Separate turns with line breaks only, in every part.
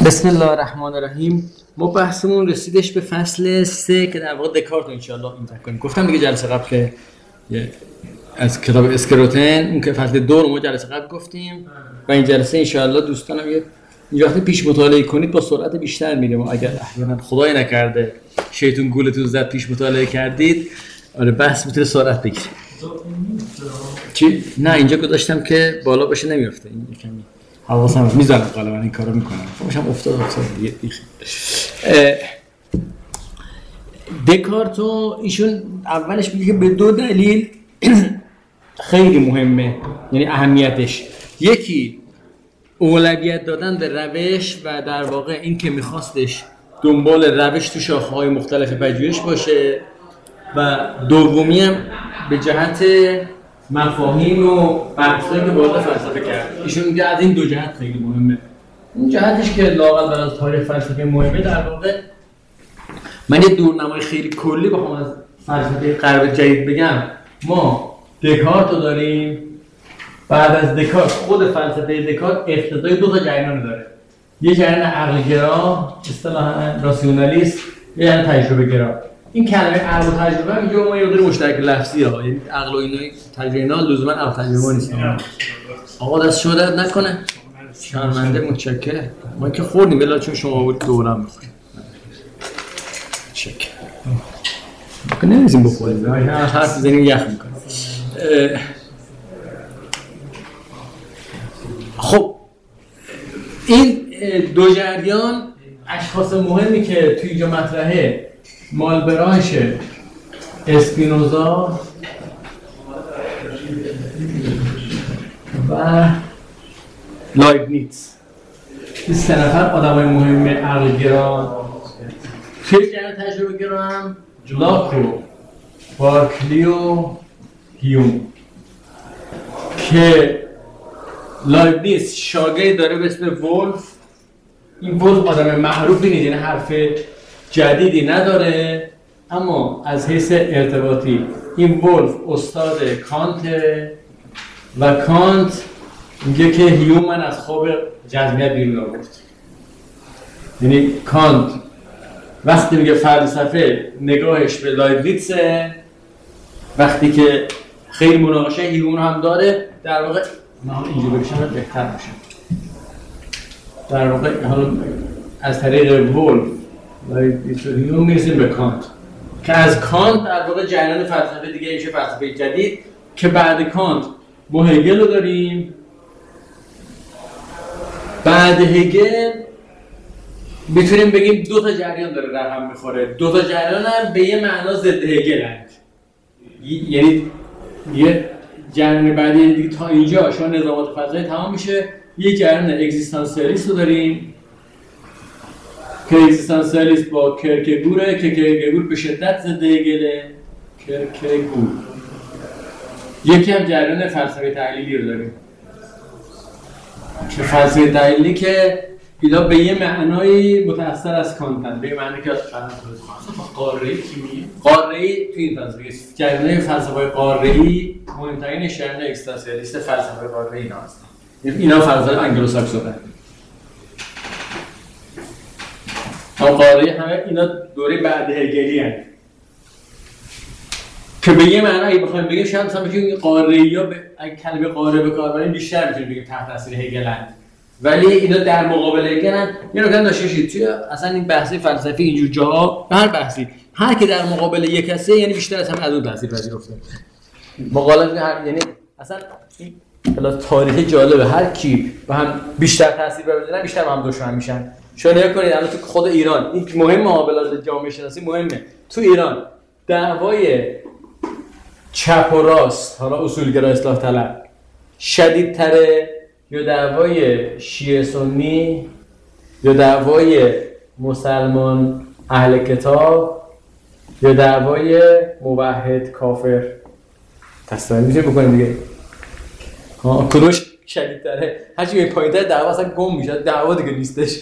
بسم الله الرحمن الرحیم. ما بحثمون رسیدش به فصل 3 که در واقع دکارت رو انشاءالله این کنیم. گفتم دیگه جلسه قبل که از کتاب اسکروتن اون که فصل 2 رو ما جلسه قبل گفتیم و این جلسه انشاءالله دوستانم یه وقتی پیش مطالعه کنید با سرعت بیشتر میره. ما اگر احیانا خدای نکرده شیطون گولتون زد پیش مطالعه کردید، آره بحث میتونه سرعت بگیره. چی؟ نه اینجا گذاشتم که بالا باشه نمیافته. این کمی حواسم میذارم غالبا این کارو میکنم. خودم افتاد دیگه. دکارت ایشون اولش میگه که به دو دلیل خیلی مهمه، یعنی اهمیتش. یکی اولویت دادن به روش و در واقع این که میخواستش دنبال روش تو شاخه‌های مختلف پژوهش باشه، و دومی هم به جهت مفاهیم و بحثایی که وارد فلسفه کرد. ایشون میگه از این دو جهت خیلی مهمه. اون جهتش که لااقل برای تاریخ فلسفه مهمه، در واقع من یه دورنمای خیلی کلی بخوام از فلسفه غرب جدید بگم، ما دکارت رو داریم. بعد از دکارت خود فلسفه دکارت اقتضای دو تا جریان داره. یه جریان عقل‌گرا، اصطلاحاً راسیونالیست، یه جریان تجربه گرا. این کلمه عقل و تجربه هم اینجا ما یه مقدار مشترک لفظی ها، یعنی عقل و اینای تجربه اینا لزوما عقل تجربه نیست. آقا دست شما درد نکنه. شرمنده متشکرم. ما که خوردیم بلا چون شما بود دورم می‌خورید. متشکرم. ما نمی‌زیم بخوریم. نه حرف بزنیم یخ می‌کنه. خب این دو جریان اشخاص مهمی که توی اینجا مطرحه، مالبراش، اسپینوزا و لایبنیتز، این سه نفر آدمای مهم عقل‌گرا. توی جریان تجربه گرا هم لاک و بارکلی و هیوم که لایبنیتز شاگردی داره به اسم ولف. این ولف آدم معروفی نیست، یعنی حرف جدیدی نداره، اما از حیث ارتباطی این ولف استاد کانته و کانت میگه که هیوم من از خواب جزمیت بیرون آورد. یعنی کانت وقتی میگه فلسفه نگاهش به لایبنیتزه، وقتی که خیلی مناقشه هیوم هم داره، در واقع من اینجا بکشم بهتر باشه. در واقع حالا از طریق ولف هیوم میرسیم به کانت که از کانت در واقع جریان فلسفه دیگه میشه فلسفه جدید که بعد کانت ما هگل رو داریم. بعد هگل میتونیم بگیم دو تا جریان داره در هم میخوره. دو تا جریان هم به یه معنا ضد هگل هست. یعنی یه جریان بعدی دیگه تا اینجا شما نظامات فلسفی تمام میشه. یه جریان اگزیستانسیالیست رو داریم که اگزیستانسیالیست با کرکگوره که کرکگور به شدت ضد هگله. کرکگور. یکی هم جریان فلسفه تحلیلی رو داریم که فلسفه تحلیلی که اینا به یه معنای متأثر از کانتن، به یه معنی که قاره‌ای کیمی قاره‌ای تو این فلسفه جریان فلسفه قاره‌ای مهمترین جریان اگزیستانسیالیست فلسفه قاره‌ای اینا هستن. اینا فلسفه انگلوساکسونه. قاره‌ای همه اینا دوره بعد هگلی هستن که به یه معنی بخوایم بگیم شاید مثلا بگیم قاره‌ای‌ها اگه کلمه قاره به کار بریم بیشتر میتونیم بگیم تحت تاثیر هگلن، ولی اینا در مقابل هگلن. یه نکته داشته باشید توی اصلا این بحثی فلسفی اینجور جاها، هر بحثی هر کی در مقابل یک کسی یعنی بیشتر از همه از اون تاثیر پذیرفته. مقابل یعنی اصلا این تاریخ جالبه، هر کی با هم بیشتر تاثیر بذارن بیشتر با هم دشمن میشن. شما نگاه کنید الان تو خود ایران این مهمه، مقابلات جامعه شناسی مهمه. تو ایران دعوای چپ و راست، حالا اصولگرا اصلاح طلب، شدیدتره یا دعوای شیعه سنی یا دعوای مسلمان اهل کتاب یا دعوای موحد کافر؟ تصمیم میشه بکنیم دیگه کدومش شدیدتره؟ هرچی به پایین‌تر دعوا اصلا گم میشه، دعوا دیگه نیستش.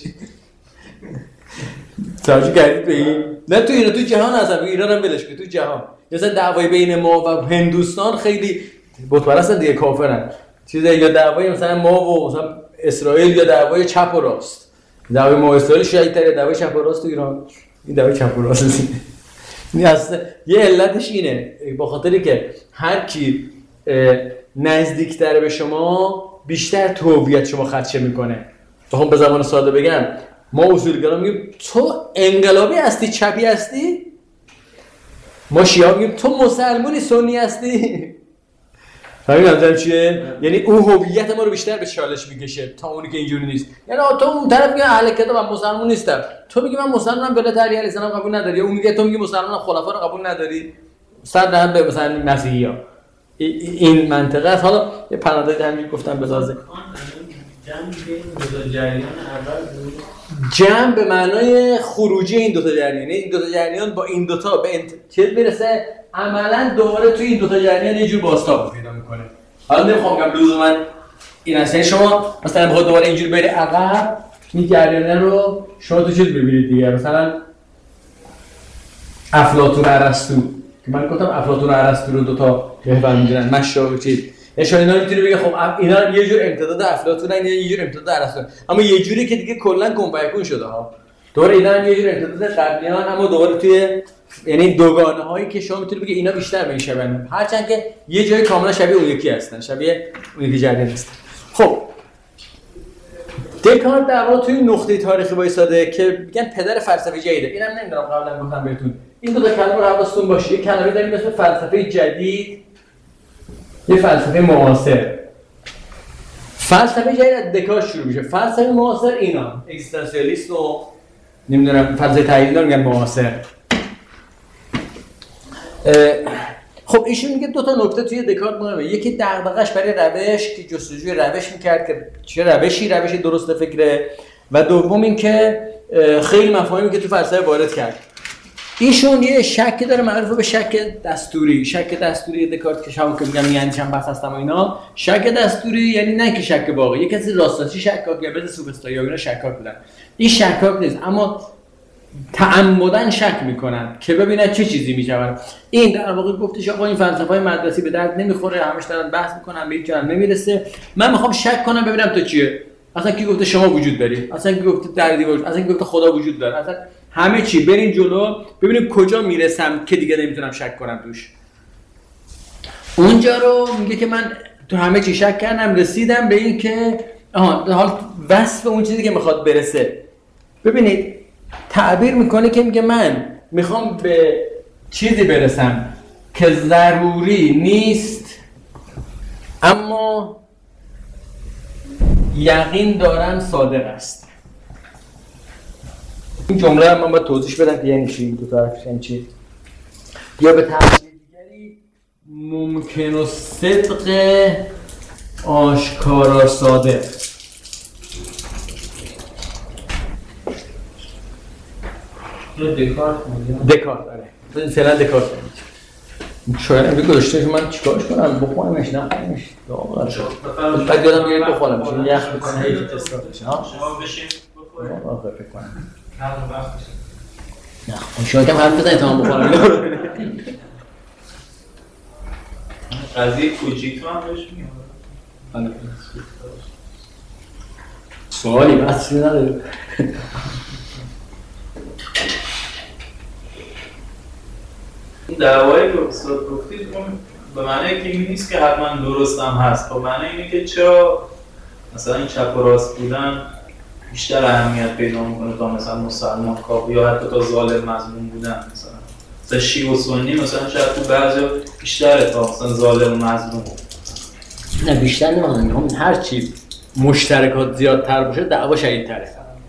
توجه کردید به این؟ نه تو ایران، تو جهان اصلا ایران هم بلش که تو جهان مثلا دعوای بین ما و هندوستان خیلی بت پرستن دیگه، کافرن. چیزه یا دعوای مثلا ما و مثلا اسرائیل یا دعوای چپ و راست دعوای ما اسرائیل شدیدتره، دعوای چپ و راست تو ایران. این دعوای چپ و راست این اصلا یه علتش اینه، با خاطری که هر کی نزدیکتر به شما بیشتر تو هویت شما خدشه میکنه. بخوام به زبان ساده بگم، ما اصولگرا میگیم تو انقلابی هستی چپی هستی، ما شیعه میگیم تو مسلمانی سنی هستی. فهمیدم چیه؟ یعنی اون هویت ما رو بیشتر به چالش میکشه تا اونی که اینجوری نیست. یعنی تو اون طرف میگه اهل کتاب من مسلمان نیستم، تو میگی من مسلمانم بلا علی علیه السلام قبول نداری، یا اون میگه تو میگی مسلمانم خلفا رو قبول نداری، صد درصد به مثلا مسیحی‌ها این منطقه است. حالا یه پرانتز همین گفتم بذازه جمع به معنای خروجی این دوتا جریان، یعنی این دوتا جریان با این دوتا به چیز برسه، عملا دوباره توی این دوتا جریان یه جور بازتاب پیدا میکنه. حالا نمیخوام بگم لزوما این اصلا شما مثلا بخواد دوباره اینجوری بری عقب این جریان رو شما تو چیز ببینید دیگه، مثلا افلاطون ارسطو که من گفتم افلاطون و ارسطو رو دوتا محور میدونن مشابه چیز، نشان اینا میتونه بگه خب اینا یه جور امتداد افلاطونن یه جور امتداد ارسطو، اما یه جوری که دیگه کلا کنفیکون شده ها. دوباره اینا هم یه جور امتداد قبلیان، اما دوباره توی یعنی دوگانه هایی که شما میتونید بگه اینا بیشتر به این شبیهن، هرچند که یه جای کاملا شبیه اون یکی هستن، شبیه اون یکی جریان هستن. خب دکارت در واقع توی نقطه تاریخی وایساده که میگن پدر فلسفه جدیده. اینم نمیدونم قبلا گفتم بهتون، این دو تا کلمه رو حواستون باشه. یه کلمه داریم اسم فلسفه جدید، یه فلسفه معاصر. فلسفه جدید از دکارت شروع میشه، فلسفه معاصر اینا اگزیستانسیالیست و نمیدونم فلسفه تحلیلی میگن معاصر. خب ایشون میگه دو تا نکته توی دکارت مهمه. یکی دغدغه‌اش برای روش که جستجوی روش میکرد که چه روشی درست فکره، و دوم این که خیلی مفاهیمی که تو فلسفه وارد کرد. ایشون یه شکی داره معروف به شک دستوری. شک دستوری دکارت که شما که میگم میاندیشم بس هستم و اینا، شک دستوری یعنی نه که شک واقعی، یه کسی راستاسی شکاک یا بده سوفسطایی یا اینا شکاک بودن. این شکاک نیست، اما تعمدن شک میکنن که ببینن چه چیزی میشون. این در واقع گفتش آقا این فلسفه‌های مدرسه به درد نمیخوره، همش دارن بحث میکنن به هیچ جا نمیرسه، من میخوام شک کنم ببینم تو چیه. اصلا کی گفته شما وجود داری؟ اصلا کی گفته در دیوار؟ اصلا کی گفته خدا وجود داره؟ اصلا همه چی برین جلو ببینیم کجا میرسم که دیگه نمیتونم شک کنم توش. اونجا رو میگه که من تو همه چی شک کردم، رسیدم به این که حال وصف اون چیزی که میخواد برسه. ببینید تعبیر میکنه که میگه من میخوام به چیزی برسم که ضروری نیست اما یقین دارم صادق است. این جمله من باید توضیح بدم که یعنی چی این دو طرفش یعنی چی. یا به تعبیر دیگری ممکن و صدق آشکارا صادق. دکارت آره فعلا دکارت شاید امروز گذاشته که من چیکارش کنم بخونمش نخونمش بعد یادم میگه بخونم چون یخ بکنه هیچ تستات بشه ها شما بشین بخورید آخه فکر کنم نه شما کم حرف بزنید تا من بخونم
قضیه کوچیک هم بهش میاد
سوالی بس نداره.
دعوایی که استاد گفتید اون به معنی که این نیست که حتما درست هم هست، به معنی اینه که چرا مثلا این چپ و راست بودن بیشتر اهمیت پیدا میکنه تا مثلا مسلمان کافر یا حتی تا ظالم مظلوم بودن. مثلا شیعه و سنی مثلا شاید تو بعضی بیشتره تا مثلا ظالم و مظلوم.
نه بیشتر نمیدونم، هر چی مشترکات زیادتر باشه دعوا شدیدتره.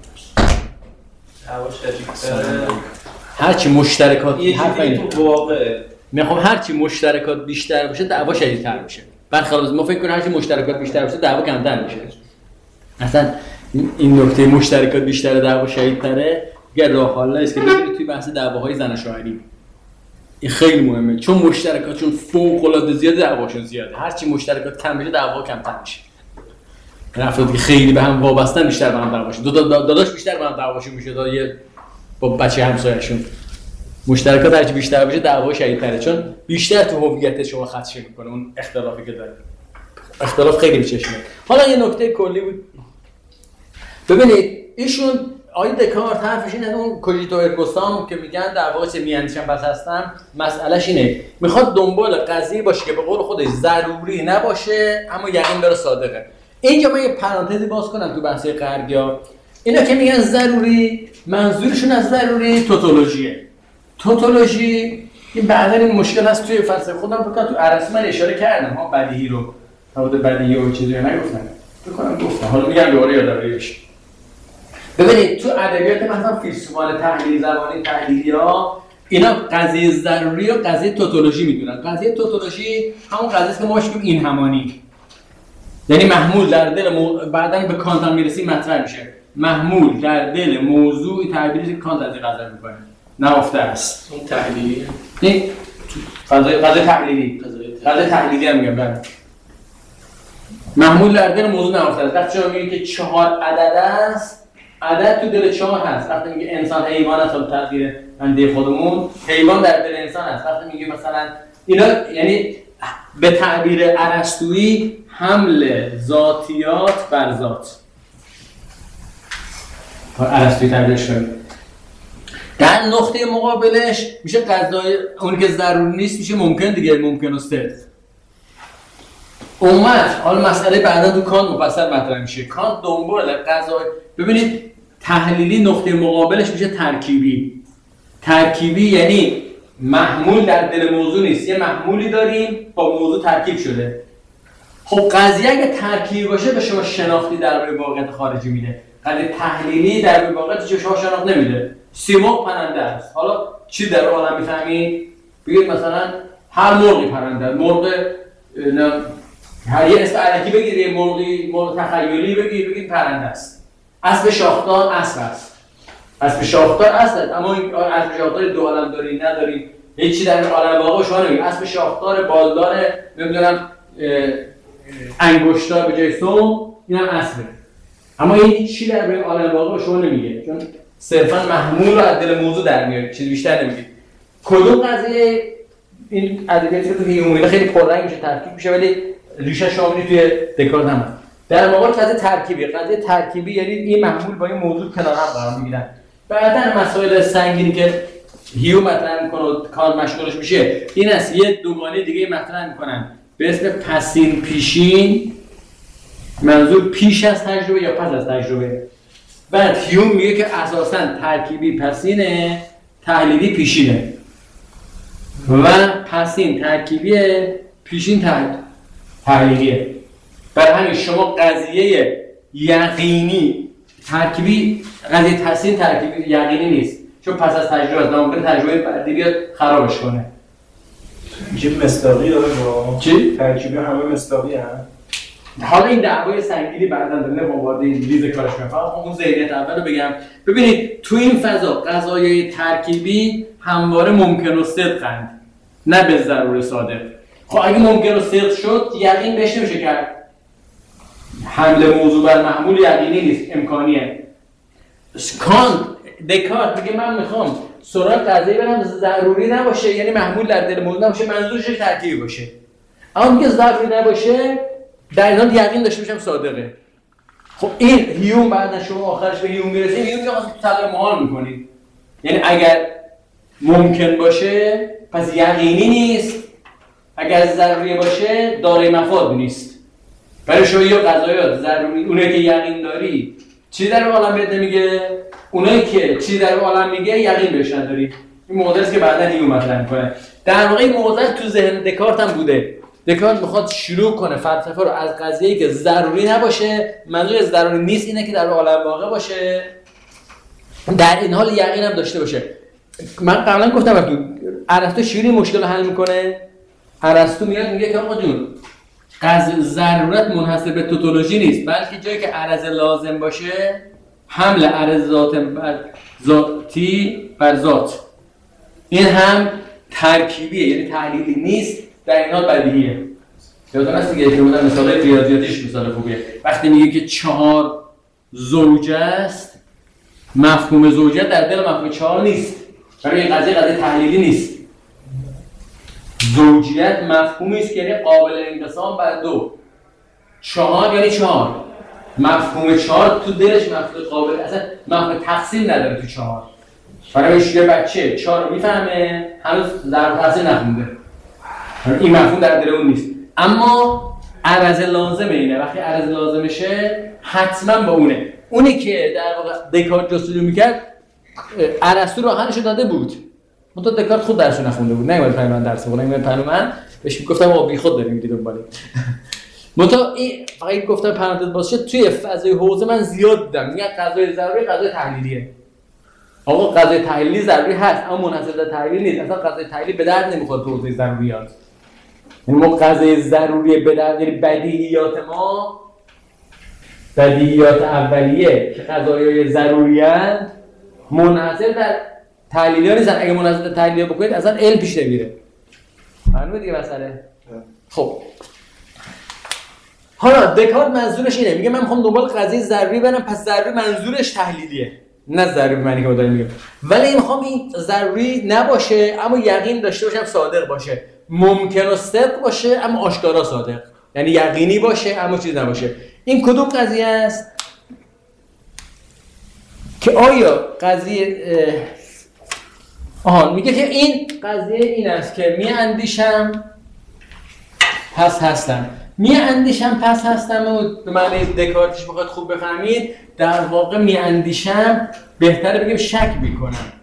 دعوا شدیدتره.
هر چی مشترکات
تو واقعه
میخوام هر چی مشترکات بیشتر باشه دعوا شدیدتر میشه. برخلاف ما فکر کنیم هر چی مشترکات بیشتر باشه دعوا کمتر میشه. اصلا این نکته مشترکات بیشتر دعوا شدیدتره دیگه راه حل نیست که ببینید توی بحث دعواهای زن و شوهری. این خیلی مهمه چون مشترکاتشون فوق العاده زیاده دعواشون زیاده. هر چی مشترکات کم بشه دعوا کمتر میشه. افرادی که خیلی به هم وابستن بیشتر به هم دعواشون داداش بیشتر به هم دعواشون میشه تا یه با بچه همسایه‌شون. مشترکات هرچی بیشتر باشه دعوا شدیدتره چون بیشتر تو هویت شما خدشه میکنه اون اختلافی که داره. اختلاف خیلی میچشمه. حالا یه نکته کلی بود. ببینید ایشون آقای دکارت حرفش اینه، اون کوژیتو ارگو سام که میگن در واقع چه میاندیشم پس هستم، مسئلهش اینه میخواد دنبال قضیه باشه که به قول خودش ضروری نباشه اما یقین بره صادقه. اینجا من یه پرانتزی باز کنم تو بحث غربیا، اینا که میگن ضروری منظورشون از ضروری توتولوژیه. توتولوژی این بعداً این مشکل هست توی فلسفه خودم بکنم، تو ارسطو من اشاره کردم ها بدیهی رو، حدود بدیهی و چیزی نگفتم بکنم گفتم، حالا میگم دوباره یادآوری بشه. ببینید تو ادبیات مثلا فیلسوفان تحلیل زبانی تحلیلی‌ها اینا قضیه ضروری و قضیه توتولوژی میدونن. قضیه توتولوژی همون قضیه است که ما میگیم این همانی، یعنی محمول در دل بعداً به کانت هم میرسیم مطرح میشه، محمول در دل موضوع تعبیری که کانت از این قضیه میکنه نهفته است.
اون تحلیلیه،
این قضیه تحلیلی، قضیه تحلیلی هم میگم بله. محمول در دل موضوع نهفته است. وقتی شما میگید که 4 عدد است، عدد تو دل 4 هست. وقتی میگه انسان حیوان است، اون تغییر بنده خودمون حیوان در دل انسان است. وقتی میگه مثلا اینا یعنی به تعبیر ارسطویی حمل ذاتیات بر ذات. ارسطویی تعبیرش کنید. در نقطه مقابلش میشه قضای اون که ضروری نیست میشه ممکن دیگه، ممکن و صدق. حالا مسئله بعدا تو کانت مفصل مطرح میشه. کانت دنبال قضای، ببینید تحلیلی نقطه مقابلش میشه ترکیبی. ترکیبی یعنی محمول در دل موضوع نیست، یه محمولی داریم با موضوع ترکیب شده. خب قضیه اگه ترکیبی باشه به شما شناختی درباره واقعیت خارجی میده. قضیه تحلیلی درباره واقعیت شما شناخت نمیده. سیمرغ پرنده است. حالا چی در عالم میفهمید؟ بگید مثلا هر مرغی پرنده است. مرغ هر یه اسم علکی بگید، یه مرغ تخیلی بگید پرنده است. اسب شاخدار اسب است. اسب شاخدار اسب است، اما این اسب شاخدار دو عالم داری نداری. هیچی در عالم واقع شما نمیگید. اسب شاخدار بالدار نمیدونم انگشتار به جای سم، اینم اسبه. اما این هیچی در عالم واقع شما نمیگه، چون صرفاً محمول رو از دل موضوع در میاره، چیز بیشتر نمیگه. کدوم قضیه این ادبیاتی که تو هیومن خیلی پررنگ میشه، ترکیب میشه، ولی ریشه شاملی توی دکارت هم در مقابل قضیه ترکیبی. قضیه ترکیبی یعنی این محمول با این موضوع کنار هم قرار میگیرن. بعداً مسائل سنگینی که هیو مطرح میکنه و کار مشغولش میشه این است، یه دوگانه دیگه مطرح میکنن به اسم پسین پیشین، منظور پیش از تجربه یا پس از تجربه. بعد هیوم میگه که اساساً ترکیبی پسینه، تحلیلی پیشینه و پسین ترکیبیه، پیشین تحلیلیه. برای همین شما قضیه یقینی ترکیبی، قضیه پسین ترکیبی یقینی نیست، چون پس از تجربه است، ممکنه تجربه بعدی بیاد خرابش کنه.
میشه مصداقی داره با
چی؟
ترکیبی همه مصداقی هم.
حالا این دعوای سنگینی بعداً داره وارد این ریز کارش میشه. فقط اون ذهنیت اولو بگم. ببینید تو این فضا قضایای ترکیبی همواره ممکن و صدقند، نه به ضرور صادق. خب اگه ممکن و صدق شد یقین بهش نمیشه کرد. حمل موضوع بر محمول یقینی نیست، امکانیه. کانت دکارت میگه من میخوام سراغ قضیه برم ضروری نباشه، یعنی محمول در دل موضوع نباشه، منظورش ترکیبی باشه. اما میگه ضروری نباشه در این حال یقین داشته باشم صادقه. خب این هیوم بعد شما آخرش به هیوم میرسیم، هیوم میگه اصلا طلب محال میکنید، یعنی اگر ممکن باشه پس یقینی نیست، اگر ضروری باشه دارای مفاد نیست. برای شما یه قضایات ضروری، اونایی که یقین داری چی در عالم بهت نمیگه، اونایی که چی در عالم میگه یقین بهش نداری. این معضلی که بعداً هیوم مطرح میکنه. در واقع این معضل تو ذهن دکارت هم بوده. دکارت میخواد شروع کنه فلسفه رو از قضیه‌ای که ضروری نباشه، منظور ضروری نیست اینه که در عالم واقع باشه، در این حال یقین هم داشته باشه. من قبلا گفتم ارسطو شیری مشکل رو حل میکنه. ارسطو میاد میگه که آقا جون ضرورت منحصر به توتولوژی نیست، بلکه جایی که عرض لازم باشه حمل عرض ذاتی بر ذات، این هم ترکیبیه، یعنی تحلیلی نیست، در این حال بدیهیه. یادتون هست دیگه که بودن مثال ریاضیاتیش مثال خوبیه. وقتی میگه که 4 زوجه است، مفهوم زوجیت در دل مفهوم 4 نیست، برای این قضیه تحلیلی نیست. زوجیت مفهومی است که یعنی قابل انقسام بر 2. 4 یعنی 4، مفهوم 4 تو دلش مفهوم قابل اصلا مفهوم تقسیم نداره تو 4. برای یه بچه 4 رو میفهمه هنوز ضرب تقسیم نخونده. این مفهوم در دل اون نیست. اما عرض لازمه اینه. وقتی عرض لازمشه حتما با اونه. اونی که در واقع دکارت جستجو میکرد ارسطو راهنشو داده بود. منتها دکارت خود درسو نخونده بود. نمیاد پای من درس بخونه. من پای من بهش میگفتم آقا بی خود داری میدی دنباله. منتها این فقط گفتم پرانتز باشه توی فضای حوزه من زیاد دیدم. میگن غذای ضروری غذای تحلیلیه. آقا غذای تحلیلی ضروری هست اما منحصر به تحلیل نیست. اصلا غذای تحلیلی به درد نمیخوره تو حوزه ضروریات. یعنی ما غذای ضروری به درد یعنی بدیهیات ما بدیهیات اولیه که غذایای ضروری‌اند منحصر در تحلیلی‌ها نیستن. اگه منحصر در تحلیلی‌ها بکنید اصلا علم پیش نمیره. معلومه دیگه مسئله. خب حالا دکارت منظورش اینه میگه من میخوام دنبال قضیه ضروری برم پس ضروری منظورش تحلیلیه نه ضروری معنی که ما داریم میگیم ولی میخوام این ضروری نباشه اما یقین داشته باشم صادق باشه ممکن و صدق باشه اما آشکارا صادق یعنی یقینی باشه اما چیز نباشه این کدوم قضیه است که آیا قضیه میگه که این قضیه این است که میاندیشم پس هستم میاندیشم پس هستم و به معنی دکارتش بخواد خوب بفهمید در واقع میاندیشم بهتره بگیم شک میکنم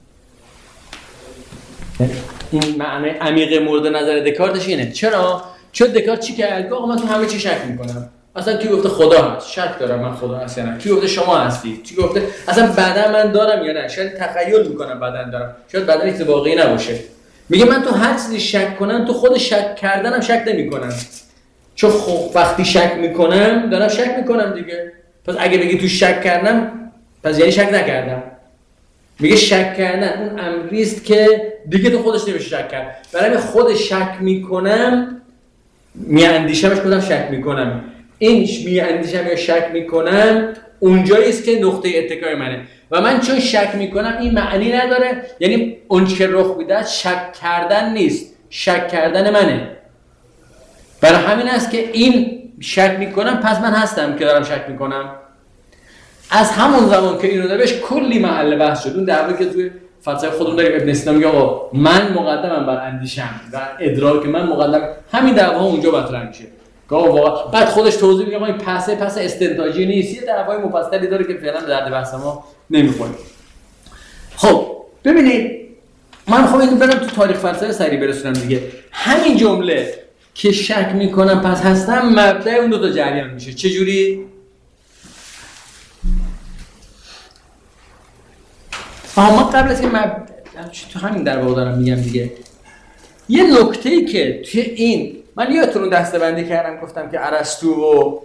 این معنی عمیق مورد نظر دکارتش اینه چرا؟ چون دکارت چی کرد؟ آقا من تو همه چی شک میکنم اصلا کی گفته خدا هست؟ شک دارم من خدا هست یا نه کی گفته شما هستی؟ کی گفته اصلا بدن من دارم یا نه؟ شاید تخیل میکنم بدن دارم شاید بدن چیز واقعی نباشه میگه من تو هر چیزی شک کنم تو خود شک کردنم شک نمیکنم چون خب وقتی شک میکنم دارم شک میکنم دیگه پس اگه بگی تو شک کردم پس یعنی شک نکردم میگه شک کردن اون امری است که دیگه تو خودش نمیشه شک کرد برای خود شک میکنم میاندیشمش کدام شک میکنم این میاندیشم یا شک میکنم اونجایی است که نقطه اتکای منه و من چون شک میکنم این معنی نداره یعنی اون که رخ میده شک کردن نیست شک کردن منه برای همین است که این شک میکنم پس من هستم که دارم شک میکنم از همون زمان که اینو داره کلی محل بحث شد اون دعوایی که توی فلسفه خودمون داریم ابن سینا میگه آقا من مقدمم بر اندیشم و ادراک من مقدم همین دعواها اونجا مطرح میشه واقعا بعد خودش توضیح میگه این پس استنتاجی نیست یه دعوای مفصلی داره که فعلا درد بحث ما نمیخوره خب ببینید من خب اینو برم تو تاریخ فلسفه سریع برسونم دیگه همین جمله که شک میکنم پس هستم مبدأ اون دو تا جریان میشه چه جوری ما قبل از که تو همین در واقع دارم میگم دیگه یه نکته‌ای که توی این من یادتون دسته‌بندی کردم گفتم که ارسطو و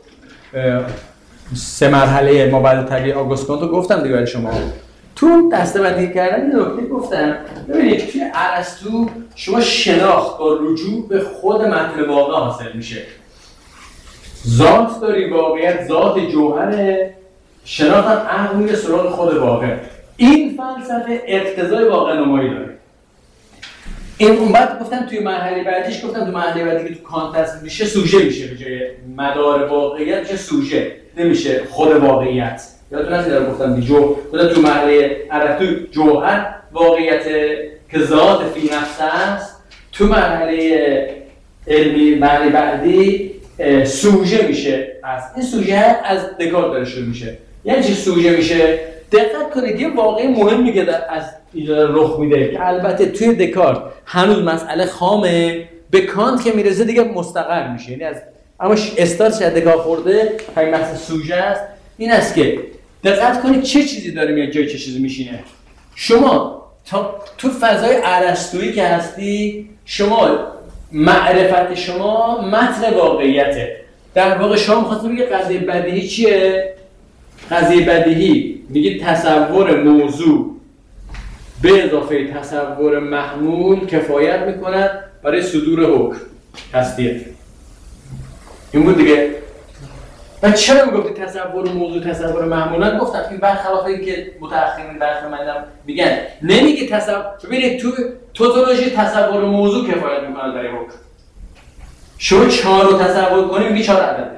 3 مرحله مابعدالطبیعه آگوست کانت رو گفتم دیگه برای شما تو دسته‌بندی کردم این نکته گفتم ببینید توی ارسطو شما شناخت با رجوع به خود متن واقع حاصل میشه ذات داری واقعیت ذات جوهره شناخت هم عقل میره سراغ خود واقع این فلسفه اقتضای واقع نمایی داره این اون بعد گفتم توی مرحله بعدیش گفتم تو مرحله بعدی که تو کانت هست میشه سوژه میشه به جای مدار واقعیت میشه سوژه نمیشه خود واقعیت یادتون هست دارم گفتم دیگه تو مرحله ارسطو جوهر واقعیت که ذات فی نفس است تو مرحله علمی مرحله بعدی سوژه میشه این سوژه از دکارت داره شروع میشه یعنی چی سوژه میشه دقت کنید یه واقعی مهمی که از اینجا رخ میده که البته توی دکارت هنوز مسئله خامه به کانت که میرسه دیگه مستقر میشه یعنی از اما استارتش از دکارت خورده همین بحث سوژه است این است که دقت کنید چه چیزی داره میاد جای چه چیزی میشینه شما تو فضای ارسطویی که هستی شما معرفت شما متن واقعیته در واقع شما می‌خواستید بگید قضیه بدیهی چیه قضیه بدیهی میگید تصور موضوع به اضافه تصور محمول کفایت میکند برای صدور حکم هستیه این بود دیگه و چرا میگفتی تصور موضوع تصور محمولات گفتم که برخلاف این که متأخرین برخلاف میگن نمیگه تصور ببینید تو توتولوژی تصور موضوع کفایت میکند برای حکم شما 4 رو تصور کنید میگه 4 عدده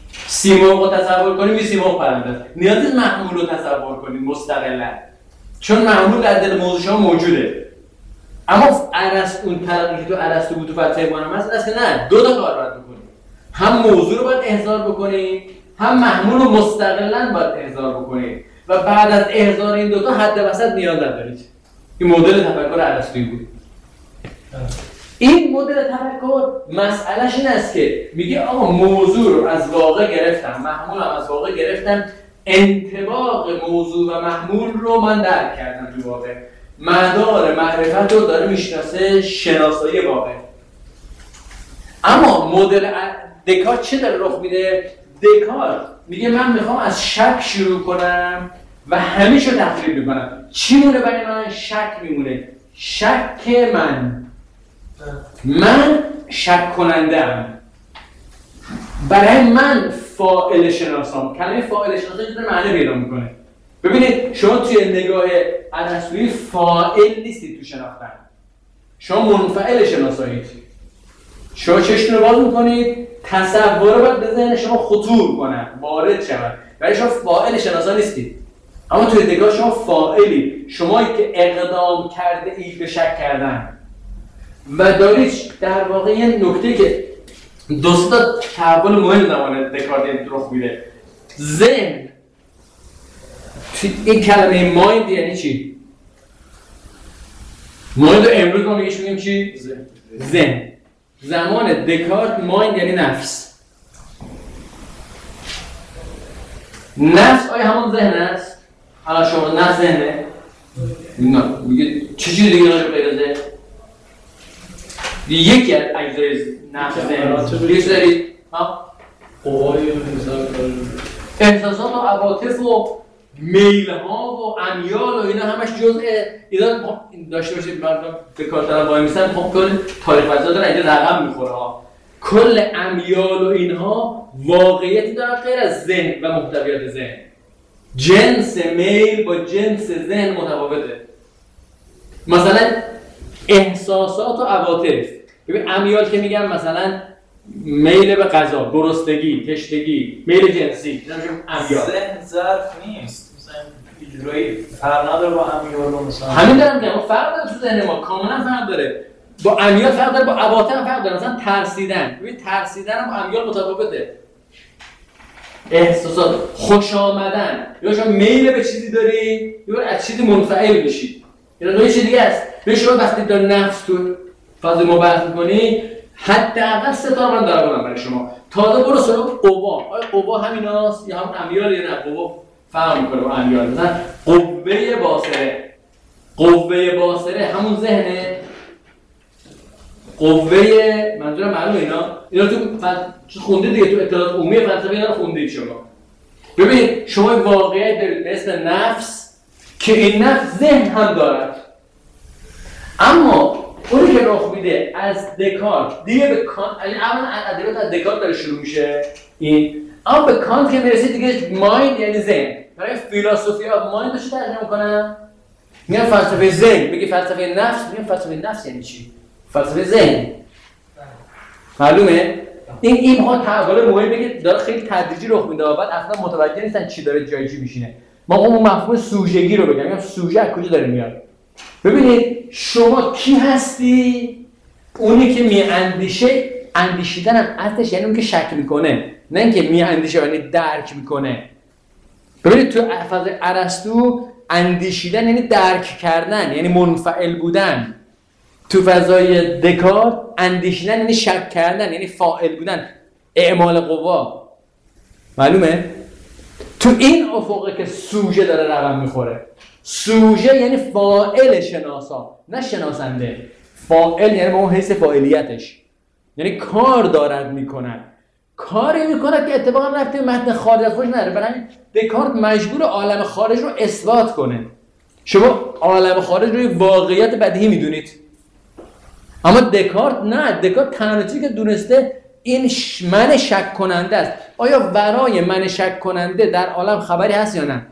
سیمرغ رو تصور کنیم یه سیمرغ پرنده است. نیاز نیست محمول رو تصور کنیم مستقلاً، چون محمول در دل موضوع شما موجوده. اما ارسطو اون تلقی تو ارسطو بود تو فلسفه قانون است که نه، دو تا کار باید بکنیم. هم موضوع رو باید احضار بکنیم، هم محمول رو مستقلاً باید احضار بکنیم و بعد از احضار این دو تا حد وسط نیاز ندارید. این مدل تفکر ارسطویی بود. این مدل تفکر مسئلهش این است که میگه آقا موضوع رو از واقع گرفتم، محمول هم از واقع گرفتم، انطباق موضوع و محمول رو من درک کردم تو واقع. مدار معرفت رو داره میشناسه شناسایی واقع. اما مدل دکارت چه داره رخ میده؟ دکارت میگه من میخوام از شک شروع کنم و همیشه تحلیل میکنم. چی مونه برای من؟ شک میمونه. شک من شک کننده ام. برای من فاعل شناسام. کلمه فاعل شناسا چه معنی پیدا میکنه؟ ببینید شما توی نگاه ارسطویی فاعل نیستید تو شناختن، شما منفعل شناسایید. شما چشتون رو باز میکنید، تصور رو باید به ذهن شما خطور کنن، وارد شود، ولی شما فاعل شناسا نیستید. اما توی نگاه شما فاعلی، شمایی که اقدام کرده اید به شک کردن و دارید در واقع یه نکته که دو تا تحول مهم زمان دکارت رخ میده. ذهن، این کلمه مایند یعنی چی؟ مایند رو امروز ما میگیم چی؟ ذهن. زمان دکارت مایند یعنی نفس. نفس آیا همون ذهن است؟ حالا شما نفس ذهنه؟ نه، میگه چه چیزی دیگه داره غیر ذهن؟ یکی از اجزای نفس ذهن یه سری
قوای
احساسات و عواطف و میل ها و امیال و اینا همش جزء اینا داشته باشید. مردم دکارت دارن وای میسن، خب کل تاریخ فلسفه داره اینجا رقم میخوره ها. کل امیال و اینها واقعیتی دارن غیر از ذهن و محتویات ذهن. جنس میل با جنس ذهن متفاوته. مثلا احساسات و عواطف، ببین امیال که میگم مثلا میل به غذا، گرسنگی، تشنگی، میل جنسی، اینا میشه امیال.
ذهن ظرف نیست، مثلا یه جورایی فرق نداره با امیال و مثلا
همین دارم میگم فرق داره تو ذهن ما، کاملا فرق داره. با امیال فرق داره، با عواطف فرق داره. مثلا ترسیدن، ببین ترسیدن هم با امیال متفاوته. احساسات، خوش آمدن، یا شما میل به چیزی داری یا از چیزی منفعل بشی، اینا دو چیز دیگه است. به شما وقتی داری نفس تو فاز مبارک می‌کنی، حداقل سه تا من دارم برای شما. تازه برو سراغ قوا. آیا قوا همیناست یا هم امیال یا نه؟ قوا فرق می‌کنه با امیال. مثلا قوه باصره، قوه باصره همون ذهنه. قوه منظورم معلومه اینا تو خونده دیگه، تو اطلاعات عمومی فلسفه اینا رو خوندید شما. ببین شما واقعیت دارید به اسم نفس که این نفس ذهن هم دارد. اما اونی که رخ میده از دکارت دیگه به کانت، اول ادبیات از دکارت داره شروع میشه این، اما به کانت که میرسید دیگه مایند یعنی ذهن. برای فیلسوفی آف مایند رو چی ترجمه میکنن؟ میگن فلسفه ذهن. میگه فلسفه نفس، میگن فلسفه نفس یعنی چی؟ فلسفه ذهن. معلومه؟ این ها تحول مهمه که داره خیلی تدریجی رخ میده، بعد اصلا متوجه نیستن چی داره جای چی میشینه. ما اون مفهوم سوژگی رو بگم، میگم سوژه از کجا داره میاد. ببینید شما کی هستی؟ اونی که میاندیشه. اندیشیدن هم اصلش یعنی اون که شک میکنه، نه اینکه میاندیشه یعنی درک میکنه. ببینید تو فاز ارسطو اندیشیدن یعنی درک کردن، یعنی منفعل بودن. تو فضای دکارت اندیشیدن یعنی شک کردن، یعنی فاعل بودن، اعمال قوا. معلومه؟ تو این افقه که سوژه داره رقم میخوره. سوژه یعنی فاعل شناسا، نه شناسنده. فاعل یعنی به اون حیث فاعلیتش، یعنی کار دارد میکند، کاری میکند که اتفاقا رفتی به متن خارج از خودش نداره. برای همین دکارت مجبور عالم خارج رو اثبات کنه. شما عالم خارج رو واقعیت بدیهی میدونید، اما دکارت نه. دکارت تنها چیزی که دونسته این من شک کننده است. آیا ورای من شک کننده در عالم خبری هست یا نه؟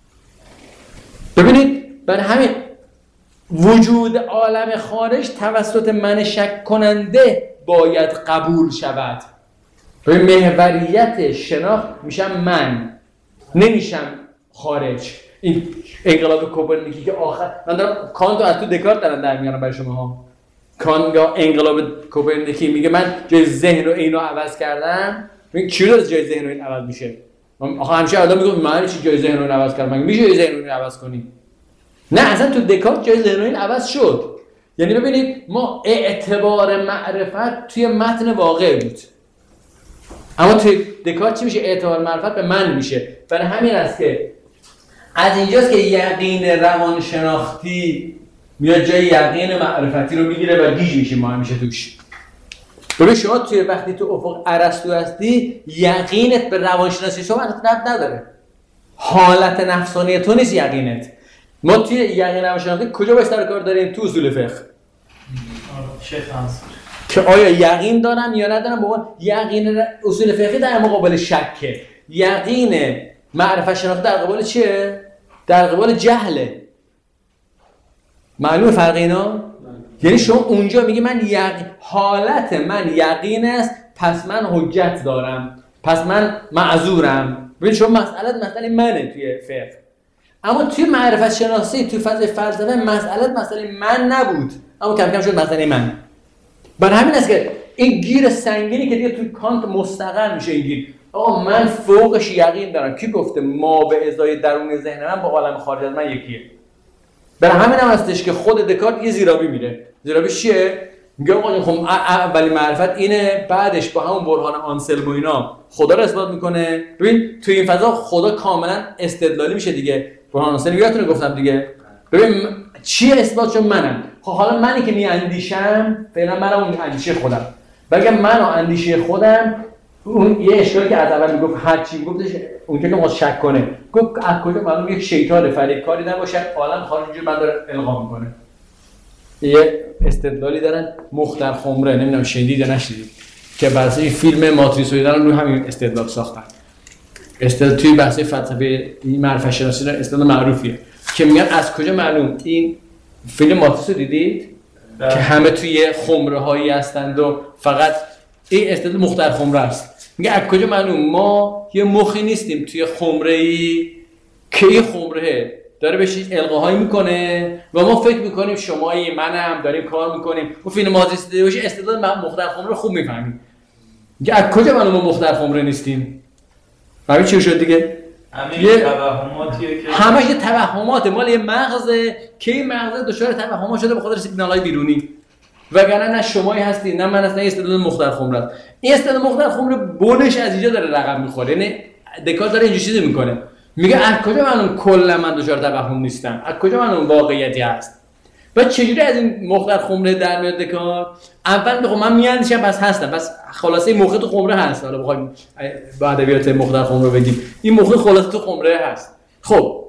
ببینید برای همین وجود عالم خارج توسط من شک کننده باید قبول شود. به محوریت شناخت میشم من، نمیشم خارج. این انقلاب کوپرنیکی که آخر من دارم کانت رو از تو دکارت دارم در میارم برای شما ها. کانت یا انقلاب کوپرنیکی میگه من جای ذهن رو اینو عوض کردم. میگه چرا جای ذهن رو این عوض میشه؟ آخه همیشه آدم میگه من چی جای ذهن رو عوض کردم؟ میشه جای ذهن رو عوض کنی؟ نه اصلا تو دکارت جای ذهن رو این عوض شد. یعنی ببینید ما اعتبار معرفت توی متن واقع بود، اما توی دکارت چی میشه؟ اعتبار معرفت به من میشه. برای همین است که از اینجاست که یقین روانشناختی میاد جای یقین معرفتی رو میگیره و گیج میشیم ما همیشه توش. ببین شما توی وقتی تو افق ارسطو هستی یقینت به روانشناسی شما ربط نداره، حالت نفسانی تو نیست یقینت. ما توی یقین روانشناختی کجا باش سر کار داریم؟ تو اصول فقه که آیا یقین دارم یا ندارم. بابا یقین اصول فقهی در مقابل شکه، یقین معرفت شناختی در قبال چیه؟ در قبال جهله. معلومه فرق اینا؟ یعنی شما اونجا میگی من حالت من یقین است، پس من حجت دارم، پس من معذورم. ببین شما مسئله منه توی فقه، اما توی معرفت شناسی توی فضای فلسفه مسئله من نبود، اما کم کم شد مسئله من. برای همین است که این گیر سنگینی که دیگه توی کانت مستقر میشه این گیر. آقا من فوقش یقین دارم. کی گفته ما به ازای درون ذهن من با عالم خارج از من یکیه؟ برای همین هم هستش که خود دکارت یه زیرابی میره. زیرابیش چیه؟ میگه آقا خب اولی معرفت اینه، بعدش با همون برهان آنسلم و اینا خدا رو اثبات میکنه. ببین توی این فضا خدا کاملا استدلالی میشه دیگه. برهان آنسلم یادتونه گفتم دیگه. ببین چی اثبات شد؟ منم. خب حالا منی که میاندیشم فعلا منم اون اندیشه خودم. بگم من و اندیشه خودم، اون یه اشکالی که از اول میگفت هر چی میگفتش اون که ما شک کنه، گفت از کجا معلوم یک شیطان فریبکاری نباشه عالم خارج اینجوری من داره القا میکنه. یه استدلالی دارن مختر خمره، نمیدونم شنیدید یا نشنیدید، که بحث فیلم ماتریس رو دارن روی همین استدلال ساختن. استدلال توی بحث فلسفه معرفت شناسی دارن استدلال معروفیه که میگن از کجا معلوم. این فیلم ماتریس رو دیدید که همه توی خمره هایی هستند و فقط این استدلال مختر خمره است. میگه از کجا معلوم ما یه مخی نیستیم توی خمره‌ای که این خمره داره بهش القاهایی میکنه و ما فکر میکنیم شمایی منم داریم کار میکنیم. اون فیلم ماتریس دیده باشی استدلال مختر خمره خوب میفهمیم. میگه از کجا معلوم ما مختر خمره نیستیم؟ فهمید چی شد دیگه؟
همه توهماتیه که
همش یه توهمات مال یه مغزه که این مغزه دچار توهمات شده به خاطر سیگنال‌های بیرونی. وگرنه نه شمایی هستی نه من هستم. این استدلال مختر خمره است. این استدلال مختر خمره بونش از اینجا داره رقم میخوره. یعنی دکارت داره اینجوری چیزی میکنه، میگه از کجا من کلا من دچار توهم نیستم؟ از کجا من واقعیتی هست؟ بعد چجوری از این مختر خمره در میاد دکارت؟ اول میگه من میاندیشم پس هستم، پس خلاصه مخ تو خمره هست. حالا بخوایم با ادبیات مختر خمره بگیم این مخ خلاصه تو خمره هست. خب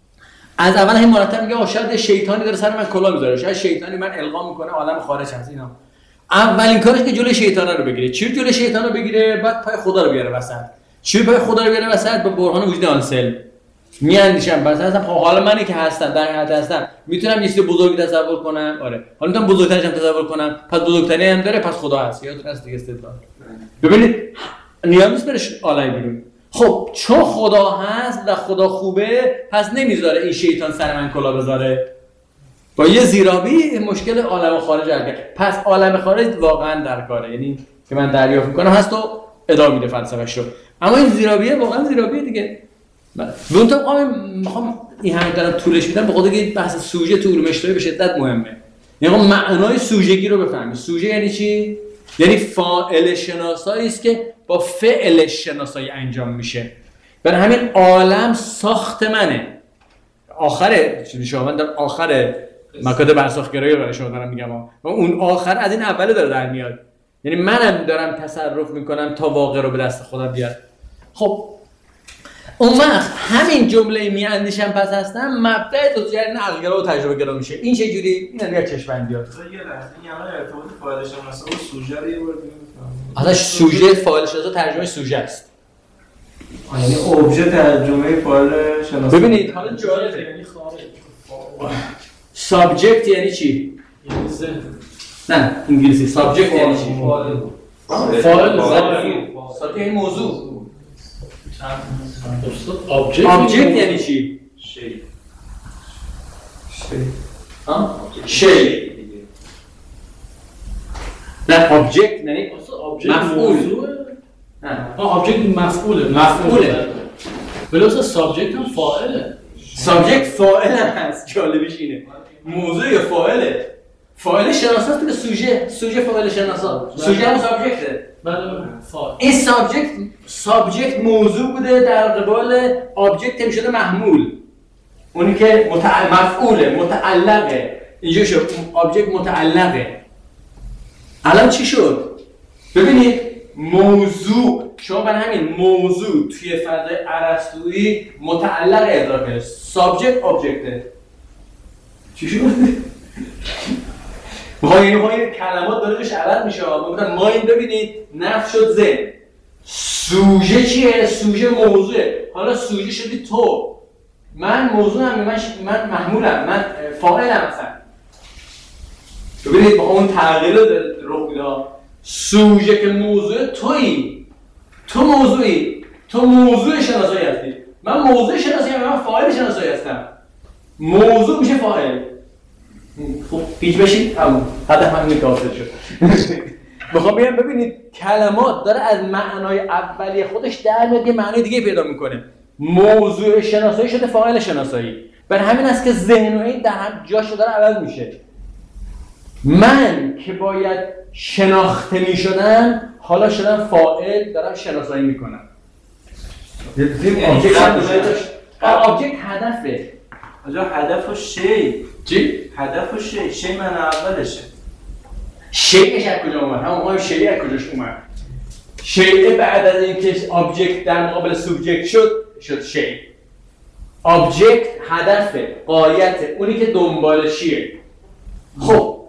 از اول همین مرتب میگه شاید شیطانی داره سر من کلا میذاره، شاید شیطانی من القا میکنه عالم خارج هست. اینا اولین کارش که جلوی شیطانا رو بگیره. چی جلوی شیطانا رو بگیره؟ بعد پای خدا رو بیاره وسط. چی پای خدا رو بیاره وسط؟ با برهان وجود آنسلم میاندیشم بس هستم. خب حالا منی که هستم در حیات هستم میتونم یه چیز بزرگی تصور کنم. آره حالا میتونم بزرگترش هم تصور کنم، پس بزرگتری هم داره، پس خدا هست. یادتون هست دیگه استدلال. ببینید نیاز نیست برش عالم بیرون. خب چون خدا هست و خدا خوبه پس نمیذاره این شیطان سر من کلا بذاره. با یه زیرابی مشکل عالم خارج حل کرد. پس عالم خارج واقعا در کاره، یعنی که من دریافت میکنم هست و ادامه میده فلسفه‌اش رو. اما این زیرابیه واقعا زیرابیه دیگه. من تو میخوام این همین دارم طولش میدم به خاطر اینکه بحث سوژه تو علوم اجتماعی به شدت مهمه. یعنی معنای سوژگی رو بفهمید. سوژه یعنی چی؟ یعنی فاعل شناسایی است که با فعل شناسایی انجام میشه. برای همین عالم ساخت منه. آخره چیزی شما در آخر مکاتب برساختگرایی رو برای شما دارم میگم و اون آخر از این اوله داره در میاد. یعنی منم دارم تصرف میکنم تا واقع رو به دست خودم بیارم. خب اون وقت همین جمله میاندیشم پس هستم مبدأ توضیح عقل‌گرا و تجربه‌گرا میشه. این چه جوری؟ این دیگه چشم‌بندیات.
یه لحظه این الان ارتباط فاعل شناسا و سوژه رو یه بار دیگه
اصلا سوژه فاعل شناسا ترجمه سوژه است.
یعنی ابژه ترجمه فاعل شناسا.
ببینید حالا جالبه،
یعنی خارج
سابجکت یعنی چی؟
یعنی ذهن.
نه انگلیسی سابجکت یعنی چی؟
فاعل
ساتیک یعنی موضوع.
آبجکت
یعنی چی؟
شی.
شی. نه آبجکت یعنی مفعول.
نه آبجکت مفعوله. ولی اصلا سابجکت هم فاعله.
سابجکت فاعل هم هست. جالبش اینه. موضوع یا فاعله. فاعل شناساست که سوژه فاعل شناسا. سوژه هم سابجکته.
بله فاعل.
این سابجکت موضوع بوده در قبال آبجکت میشده محمول. اونی که مفعوله، متعلقه. اینجا شد آبجکت متعلقه. الان چی شد؟ ببینید موضوع، شما برای همین موضوع توی فرض ارسطویی متعلق ادراک کنید. سابجکت آبجکته. چی شد؟ این کلمات داره روش عوض میشه. ما این ببینید نفس شد ذهن. سوژه چیه؟ سوژه موضوعه. حالا سوژه شدی تو. من موضوعم، من محمولم، من فاعلم مثلا. ببینید با اون تغییر رخ میده. سوژه که موضوع تویی. تو موضوعی. تو موضوع شناسایی هستی. من موضوع شناسایی هستم، من فاعل شناسایی هستم. موضوع میشه فاعل. خب پیچ بشید همون هدف همین کافر شد. میخوام بگم ببینید کلمات داره از معنای اولیه خودش در میاد یه معنای دیگه پیدا میکنه. موضوع شناسایی شده فاعل شناسایی. برای همین است که ذهن و این در هم جاش داره عوض میشه. من که باید شناخته میشدم حالا شدم فاعل، دارم شناسایی میکنم. آبجکت هدفه.
آجا هدف و شی.
چی؟
هدف و شی من اولشه.
شیعش از کجا اومد؟ همون موقع شیع از کجاش اومد؟ شیع بعد از اینکه آبجکت در مقابل سوبجکت شد شیع. آبجکت هدفه، غایته، اونی که دنبالشیه. خب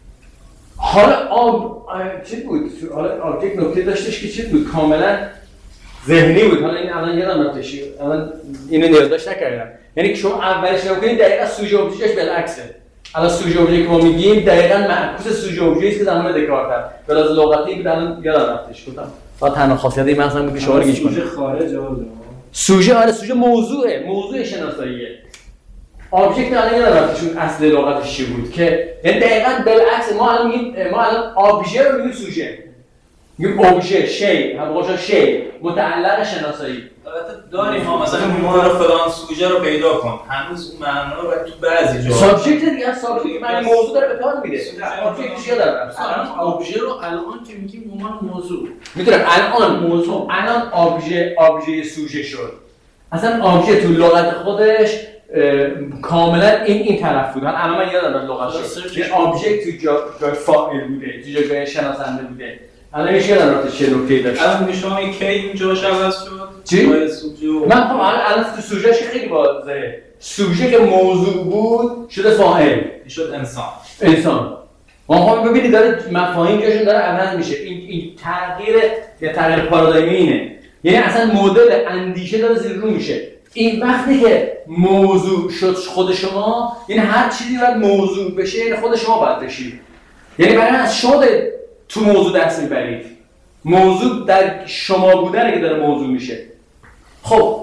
حالا چی بود؟ حالا آبجکت نکته داشتش که چی بود؟ کاملا ذهنی بود. حالا این الان یادم رفتش. الان اینو نیازش نکردم. یعنی که شما اولش نگاه کنید دقیقاً سوژه ابژهش بالعکسه. الان سوژه ابژه که ما میگیم دقیقاً معکوس سوژه ابژه‌ای است که زمان دکارت هست. بلاز لغتی بود الان یادم رفتش. گفتم تا تنها خاصیت این مثلا بود که شما رو گیج کنه.
سوژه خارج آورد.
سوژه موضوع شناساییه. آبجکت الان یادم رفتش اصل لغتش چی بود که یعنی دقیقاً بالعکس. ما الان آبژه رو میگیم سوژه. میگیم ابژه، شی، همون شی، متعلق شناسایی.
البته داریم ما مثلا ما رو فلان سوژه رو پیدا کن. هنوز اون معنا رو تو بعضی جاها
سابجکت دیگه سابجکت معنی موضوع داره به کار میده. آبجکتش یادم رفت.
آبژه رو الان که میگیم به عنوان موضوع.
میدونم الان آبژه سوژه شد. اصلا آبژه تو لغت خودش کاملا این طرف بود. الان من یادم رفت لغتش. یه آبژکت تو جای فاعل بوده، تو جای شناسنده بوده. الان میشه یادم رفت چه نکته‌ای داشت.
الان شما این کی اینجاش عوض شد؟
چی؟ من خب الان تو سوژه‌اش خیلی واضحه. سوژه که موضوع بود شده فاعل،
شد
انسان. ما خب ببینید داره مفاهیم جاشون داره عوض میشه. این تغییر پارادایمی اینه. یعنی اصلا مدل اندیشه داره زیر رو میشه. این وقتی که موضوع شد خود شما، یعنی هر چیزی باید موضوع بشه، یعنی خود شما باید بشید. یعنی برای از شده تو موضوع دست میبرید. موضوع در شما بودنه که داره موضوع میشه. خب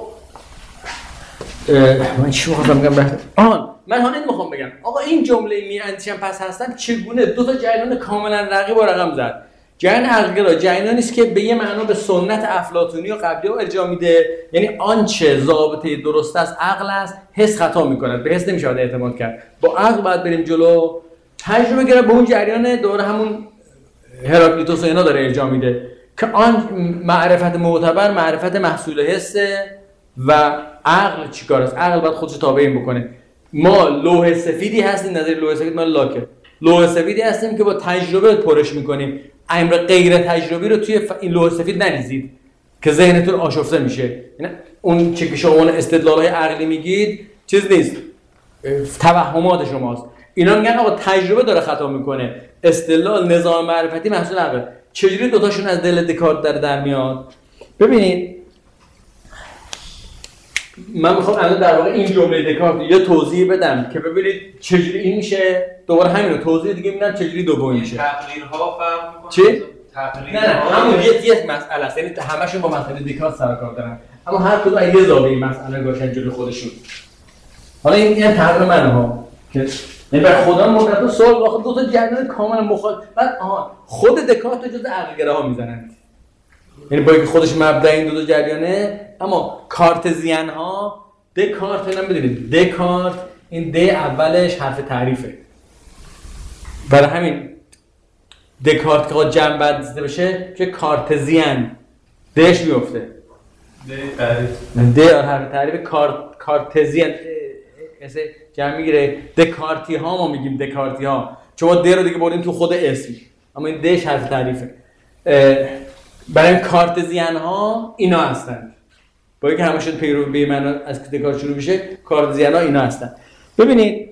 من چی می‌خوام بگم؟ من همین میخوام بگم آقا این جمله میاندیشم پس هستم چگونه دو تا جریان کاملا رقیب و رقم زد. جریان عقلگرا جریانی است که به یه معنا به سنت افلاطونی و قبلی ها ارجاع میده. یعنی آنچه ضابطه درست است عقل است، حس خطا میکنه، به حس نمیشه اعتماد کرد. با عقل باید بریم جلو. تجربه گرا به اون جریان دوره همون هراکلیتوس و اینا داره ارجاع میده که آن معرفت معتبر معرفت محصول حسه و عقل چیکار است؟ عقل باید خودش تابع این بکنه. ما لوح سفیدی هستیم، نظر لوح سفید مال لاکه. لوح سفیدی هستیم که با تجربه پرش میکنیم. امر غیر تجربی رو توی این لوح سفید نریزید که ذهنتون آشفته میشه. یعنی اون چه که شما استدلال‌های عقلی میگید چیز نیست، توهمات شماست. اینا میگن آقا تجربه داره خطا میکنه. استدلال نظام معرفتی محصول عقل. چجوری دوتاشون از دل دکارت در میاد؟ ببینید من میخوام الان در واقع این جمله دکارت یه توضیح بدم که ببینید چجوری این میشه. دوباره همین رو توضیح دیگه میدم چجوری دومی میشه.
تقریرها فرق میکنه.
چی؟
تقریبا
نه همون یک مسئله است، یعنی همشون با مسئله دکارت سر کار دارن، اما هر کدوم از یه زاویه مسئله گذاشتن جلوی خودشون. حالا این تقریبا منه ها که یعنی برای خودم مدت سوال واخد دو تا جریان کاملا مخالف، بعد خود دکارت جزء عقلگراها میزنن، یعنی با اینکه خودش مبدأ این دو تا جریانه، اما کارتزین ها دکارت اینا بدونید دکارت این د اولش حرف تعریفه، برای همین دکارت که جمع بندی بشه که کارتزین دش میفته د حرف تعریف کارتزین اسه جمع میگیره. دکارتی ها ما میگیم دکارتی ها، چون ما د رو دیگه بردیم تو خود اسم، اما این دش حرف تعریفه. برای این کارتزین ها اینا هستن، با اینکه همشون پیرو به معنا از دکارت شروع میشه، کارتزین ها اینا هستن. ببینید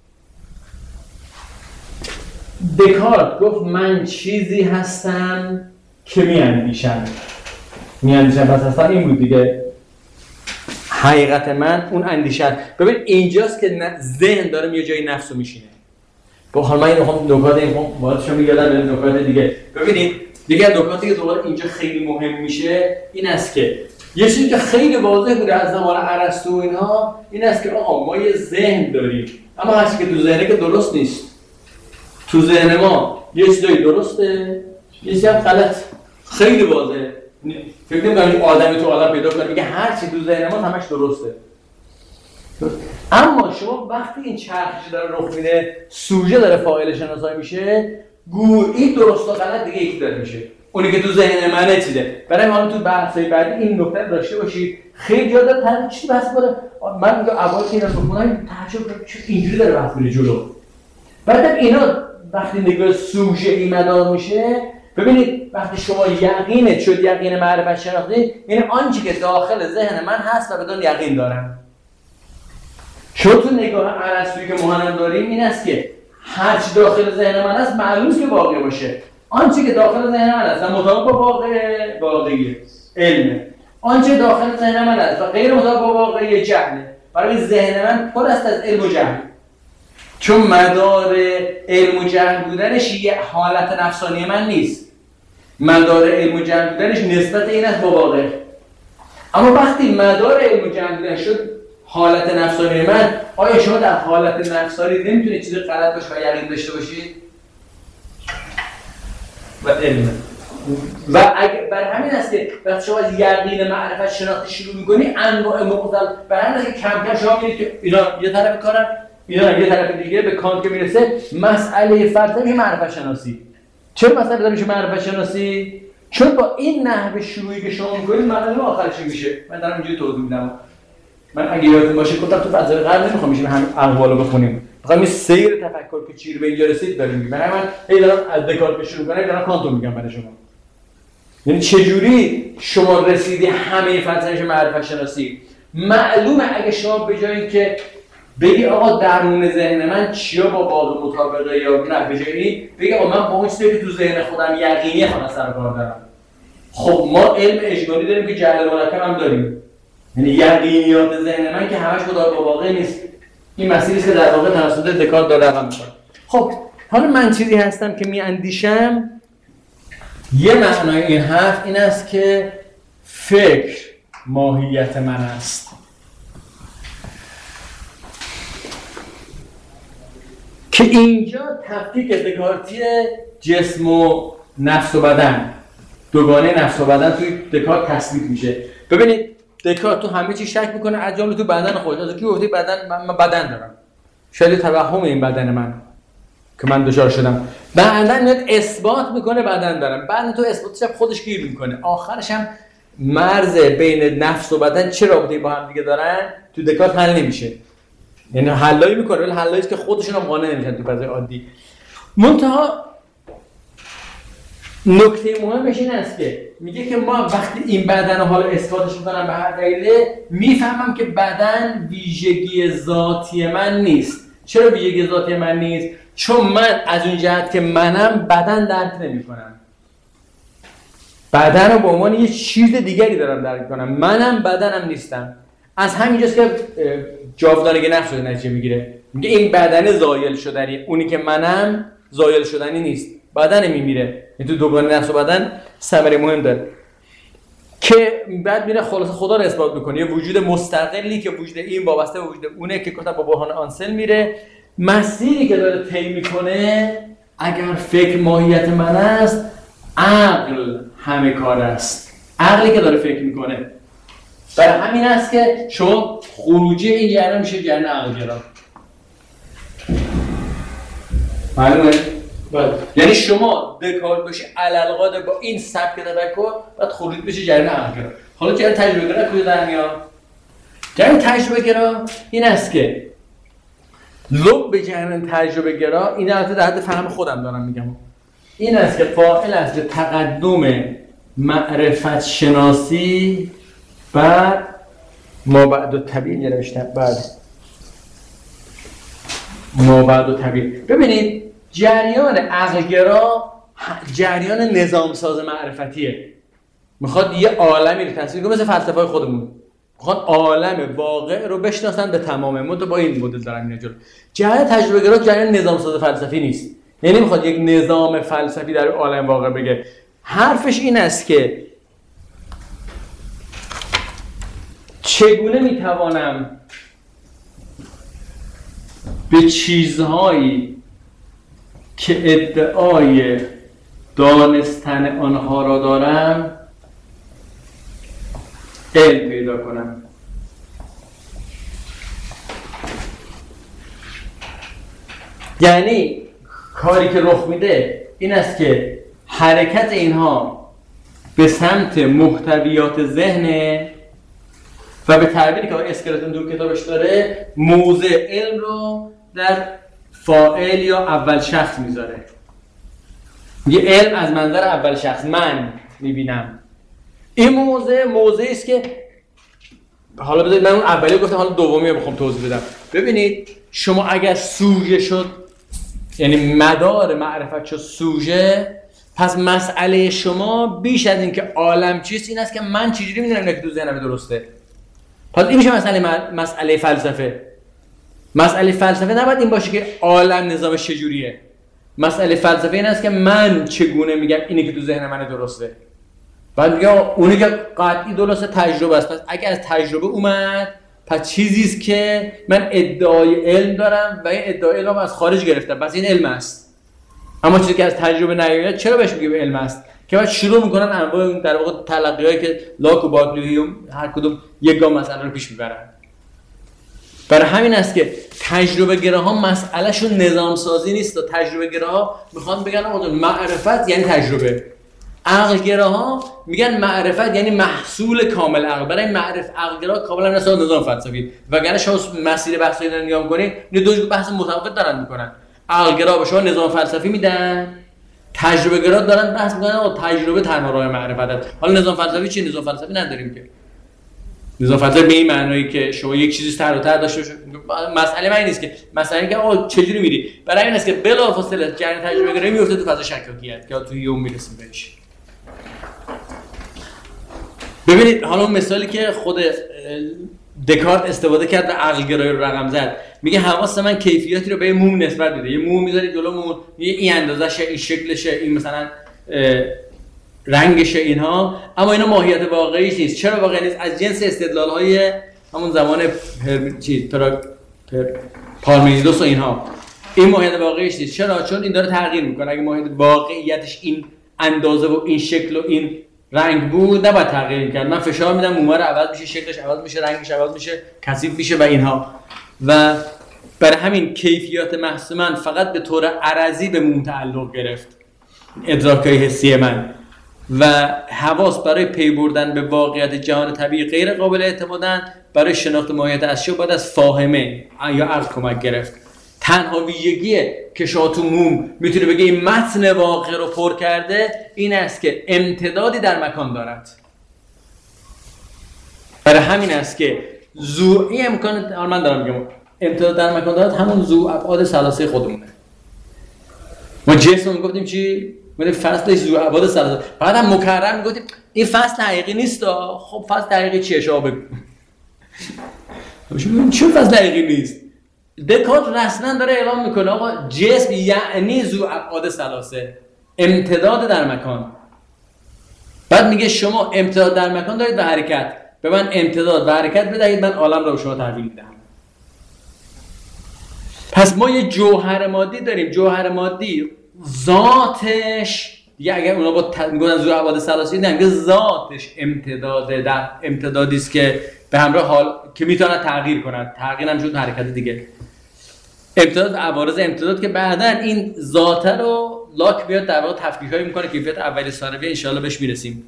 دکارت گفت من چیزی هستم که میاندیشم پس اصلا این بود دیگه، حقیقت من اون اندیشه. ببین اینجاست که ذهن داره یه جای نفس رو میشینه. با حال من اینو نکات واردش میگردم به نکات دیگه. ببینید دیگه نکاتی که دوباره اینجا خیلی مهم میشه این است که یه چیزی که خیلی واضح بوده از زمان ارسطو و اینها این است که آقا ما یه ذهن داریم، اما هر چیزی که تو ذهنه که درست نیست. تو ذهن ما یه چیزی درسته، یه چیزی هم غلط. خیلی واضحه. فکر نمی‌کنم آدمی تو عالم پیدا کنه میگه هر چی تو ذهن ما همش درسته. اما شما وقتی این چرخش داره رخ میده، سوژه داره فاعل شناسایی میشه، گویی درست و غلط دیگه یکی داره میشه. اونی که تو ذهن منه چیزه. برای ما تو بحث‌های بعدی این نکته داشته باشید. خیلی جا داره تا چی بحث کنه. من میگم اول که اینا بخونم تعجب کنم چه اینجوری داره بحث میره جلو. بعد اینا وقتی نگاه سوژه‌ای مدار میشه، ببینید وقتی شما یقینت شد، یقین معرفت شناختی، یعنی آنچه که داخل ذهن من هست و بدون یقین دارم. چون تو نگاه ارسطویی که ما هم داریم این است که هر چی داخل ذهن من هست معلوم است که واقع باشه. آنچه که داخل ذهن من هست مطابق با واقعی علمه. آنچه داخل ذهن من هست و غیر مطابق با واقعی جهله. برای ذهن من پر است از علم و جهل. چون مدار علم و جهل بودنش یه حالت نفسانی من نیست. مدار علم و جهل بودنش نسبت این است با واقع. اما وقتی مدار علم و جهل بودن شد حالت نفسانی من، آیا شما در حالت نفسانی نمیتونید چیزی غلط باشه و یقین داشته باشید؟ و علم. و اگر بر همین است که وقتی شما از یقین معرفت شناختی شروع می‌کنی انواع مختلف، بر همین است که کم کم شما می‌بینید که اینا یه طرف کارن، اینا یه طرف دیگه به کانت که میرسه مسئله فرض میشه معرفت شناسی. چرا مسئله میشه معرفت شناسی؟ چون با این نحوه شروعی که شما می‌کنید معلومه آخرش میشه. من دارم اینجوری توضیح میدم. من اگه یادتون باشه گفتم تو فضای غرب نمیخوام میشه همین اقوالو بخونیم. میخوام این سیر تفکر که چیر به اینجا رسید داریم میگم. من هی دارم از دکارت شروع کنم، دارم کانتو میگم برای شما. یعنی چجوری شما رسیدی همه فلسفه معرفت شناسی؟ معلومه اگه شما به جایی که بگی آقا درون ذهن من چیا با واقع مطابقه یا نه، به جایی بگی آقا من با اون چیزی که تو ذهن خودم یقینی خودم سر کار دارم. خب ما علم اجمالی داریم که جهل مرکب هم داریم. یعنی یقینیات ذهن من که همش مطابق با واقع نیست. این مسئله است که در واقع توسط دکارت داره رقم می‌خوره. خب حالا من چیزی هستم که میاندیشم. یه معنای این حرف این است که فکر ماهیت من است. که اینجا تفکیک دکارتی جسم و نفس و بدن، دوگانه نفس و بدن توی دکارت تثبیت میشه. ببینید دکارت تو همه چی شک میکنه از جمله تو بدن خودش. از کی گفتی بدن؟ من بدن دارم. شاید توهم این بدن من که من دچار شدم. بعدن میاد اثبات میکنه بدن دارم. بعد تو اثباتش هم خودش گیر میکنه. آخرش هم مرز بین نفس و بدن چه رابطه‌ای با هم دیگه دارن تو دکارت حل نمیشه. یعنی حلایی میکنه ولی حلایی است که خودشون هم قانع نمیشن تو فضای عادی. منتها نکته مهمش این است که میگه که ما وقتی این بدن رو حالا اثباتش میکنم به هر دلیله، میفهمم که بدن ویژگی ذاتی من نیست. چرا ویژگی ذاتی من نیست؟ چون من از اون جهت که منم بدن درک نمیکنم. بدن رو به عنوان یه چیز دیگری دارم درک میکنم. منم بدنم نیستم. از همینجاست که جاودانگی نفس رو نتیجه میگیره. میگه این بدن زایل شدنی، اونی که منم زایل شدنی نیست. بدن میمیره. این تو دوگانه نفس و بدن ثمره مهم داره که بعد میره خلاص خدا رو اثبات میکنه، یه وجود مستقلی که وجود این وابسته به وجود اونه که گفتم با برهان آنسل میره. مسیری که داره طی میکنه اگر فکر ماهیت من است، عقل همه کار است، عقلی که داره فکر میکنه. برای همین است که شما خروجی این جریان میشه جریان عقلگرا. معلومه؟
بله.
یعنی شما دکارت باشی علالقاده با این سبک تفکر بعد خروج بشه جریان عقلگرا. حالا جریان تجربه گرا کجا در میاد؟ جریان تجربه گرا این است که لب جریان تجربه گرا، این البته در حد فهم خودم دارم میگم، این است که فاعل است به تقدم معرفت شناسی بعد ما بعد و طبیعی نوشتم، بعد ما بعد و طبیعی. ببینید جریان عقلگرا جریان نظام ساز معرفتیه، میخواد یه عالمی رو تصویر کنه مثل فلسفه‌های خودمون، میخواد عالم واقع رو بشناسن به تمام با این مدل دارن میره جلو. جریان تجربه گرا جریان نظام ساز فلسفی نیست، یعنی میخواد یک نظام فلسفی در عالم واقع بگه. حرفش این است که چگونه میتوانم به چیزهایی که ادعای دانستن آنها را دارم علم پیدا کنم. یعنی کاری که رخ میده این است که حرکت اینها به سمت محتویات ذهنه و به تعبیری که اسکلتون دور کتابش داره موضع علم رو در فاعل یا اول شخص میذاره. یه علم از منظر اول شخص من میبینم. این موضعی است که حالا بذارید من اون اولی گفتم، حالا دومی رو بخوام توضیح بدم. ببینید شما اگر سوژه شد، یعنی مدار معرفت شد سوژه، پس مسئله شما بیش از این که عالم چیست این است که من چجوری میدونم که تو ذهنم درسته. پس این میشه مسئله فلسفه. مسئله فلسفه نباید این باشه که عالم نظامش چجوریه. مسئله فلسفه این است که من چگونه میگم اینی که تو ذهن من درسته. بعد میگم اونی که قطعی درسته تجربه است. پس اگه از تجربه اومد پس چیزی است که من ادعای علم دارم و این ادعای علم از خارج گرفتم، پس این علم است. اما چیزی که از تجربه نیاد چرا بهش میگیم علم است؟ که بعد شروع میکنن انواع در واقع تلقیایی که لاک و باکلیوم هر کدوم یک گام مسئله رو پیش میبرن. برای همین است که تجربه گراها مسئله شون نظام سازی نیست. تجربه گراها میخوان بگن معرفت یعنی تجربه، عقل گراها میگن معرفت یعنی محصول کامل عقل. برای معرفت عقل گرا کاملا نسبت نظام فلسفی. وگرنه شما مسیر بحثی رو نگاه کنید این دو بحث متفاوت دارن میکنن. عقل گرا به شما نظام فلسفی میدن، تجربه گرا دارن بحث میکنن تجربه تنها راه معرفت است. حالا نظام فلسفی چیه؟ نظام فلسفی نداریم که. نظام فلسفی به این معنایی که شما یک چیزی تر و تر داشته باشید. مسئله من نیست که مثلا اینکه آقا چجوری میری. برای این است که بلافاصله جریان تجربه گرایی میفته تو فاز شکاکیت که تو یوم میرسیم بهش. ببینید حالا اون مثالی که خود دکارت استفاده کرد و عقل گرایی رو رقم زد، میگه حواس من کیفیتی رو به موم نسبت میده. یه موم میذارید جلومون، میگه این اندازه‌شه، این شکلشه، این مثلا رنگشه، اینها، اما اینا ماهیت واقعیش نیست. چرا واقعی نیست؟ از جنس استدلال‌های همون زمان پارمنیدس و اینها. این ماهیت واقعیش نیست. چرا؟ چون این داره تغییر میکنه. اگه ماهیت واقعیتش این اندازه و این شکل و این رنگ بود نباید تغییر می‌کرد. من فشار میدم موم رو عوض میشه، شکلش عوض میشه، رنگش عوض میشه، کثیف میشه و اینها. و برای همین کیفیات محض من فقط به طور عرضی به موم تعلق گرفت، ادراک‌های حسی من، و حواس برای پی بردن به واقعیت جهان طبیعی غیر قابل اعتمادن. برای شناخت ماهیت اشیا باید از فاهمه یا عقل کمک گرفت. تنها ویژگیه که شما تو موم میتونه بگه این متن واقع رو پر کرده این است که امتدادی در مکان دارد. برای همین است که ذوعی امکان، من دارم میگم امتداد در مکان دارد، همون ذو ابعاد ثلاثه خودمونه. ما جسم میگفتیم چی؟ میگفتیم فصلش ذو ابعاد ثلاثه. بعد هم مکرر میگفتیم این فصل دقیقی نیست. خب فصل دقیقی چیه شما بگو؟ چون فصل دقیقی نیست. دکارت رسما داره اعلام میکنه آقا جسم یعنی ذو ابعاد ثلاثه. امتداد در مکان. بعد میگه شما امتداد در مکان دارید و حرکت، به من امتداد و حرکت بدهید، من عالم را به شما تحویل میدم. پس ما یه جوهر مادی داریم. جوهر مادی ذاتش دیگه اگر اونا با میگن زور ابعاد ثلاثی نمیگه، ذاتش امتدادی است که به همراه حال که میتونه تغییر کنه. تغییر هم شد حرکت دیگه. امتداد و عوارض امتداد که بعداً این ذاته رو لاک بیاد در واقع تفکیک‌هایی میکنه. کیفیت اولی ثانویه ان شاءالله بهش میرسیم.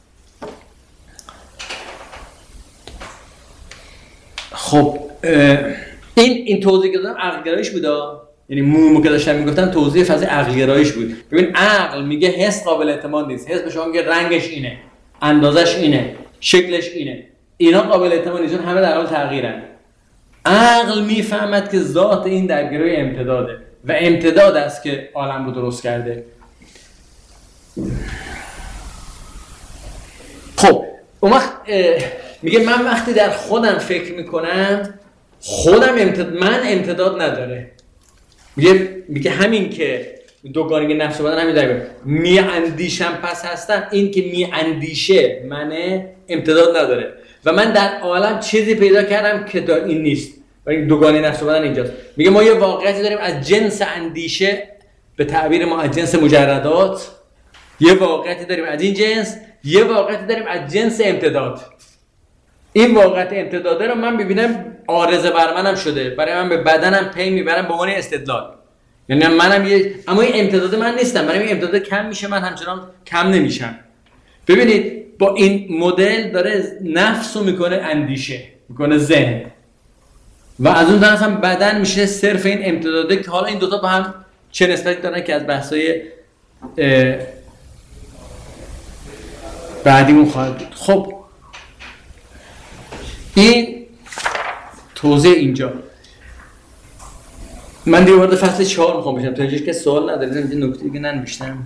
خب این توضیح که دادم عقل گرایش بود. یعنی مومو که داشتم میگفتم توضیح فاز عقل گرایش بود. ببین عقل میگه حس قابل اعتماد نیست. حس به شما میگه رنگش اینه، اندازش اینه، شکلش اینه. اینا قابل اعتماد نیستن، همه در حال تغییرن. عقل میفهمد که ذات این در گروه امتداده و امتداد است که عالم رو درست کرده. خب اون وقت میگه من وقتی در خودم فکر میکنم خودم من امتداد نداره. میگه همین که دوگانگی نفس و بدن همین داره. میاندیشم پس هستم، این که میاندیشه منه امتداد نداره و من در عالم چیزی پیدا کردم که این نیست. ولی دوگانه نفس و بدن اینجاست. میگه ما یه واقعیتی داریم از جنس اندیشه، به تعبیر ما از جنس مجردات. یه واقعیتی داریم از این جنس، یه واقعیتی داریم از جنس امتداد. این واقعیت امتداده رو من ببینم عارضه بر منم شده، برای من به بدنم پی میبرم به عنوان استدلال. یعنی منم اما این امتداد من نیستم، برای این امتداد کم میشه، من همچنان کم نمیشم. ببینید با این مدل داره نفس رو میکنه اندیشه، میکنه ذهن، و از اون طرف هم بدن میشه صرف این امتداده که حالا این دوتا با هم چه نسبتی دارن که از بحثای بعدیمون خواهد بود. خب این توضیح اینجا. من دیگه وارد فصل 4 میخوام بشم. تا اینجاش که سوال ندارید، این نکته دیگه ننوشتم.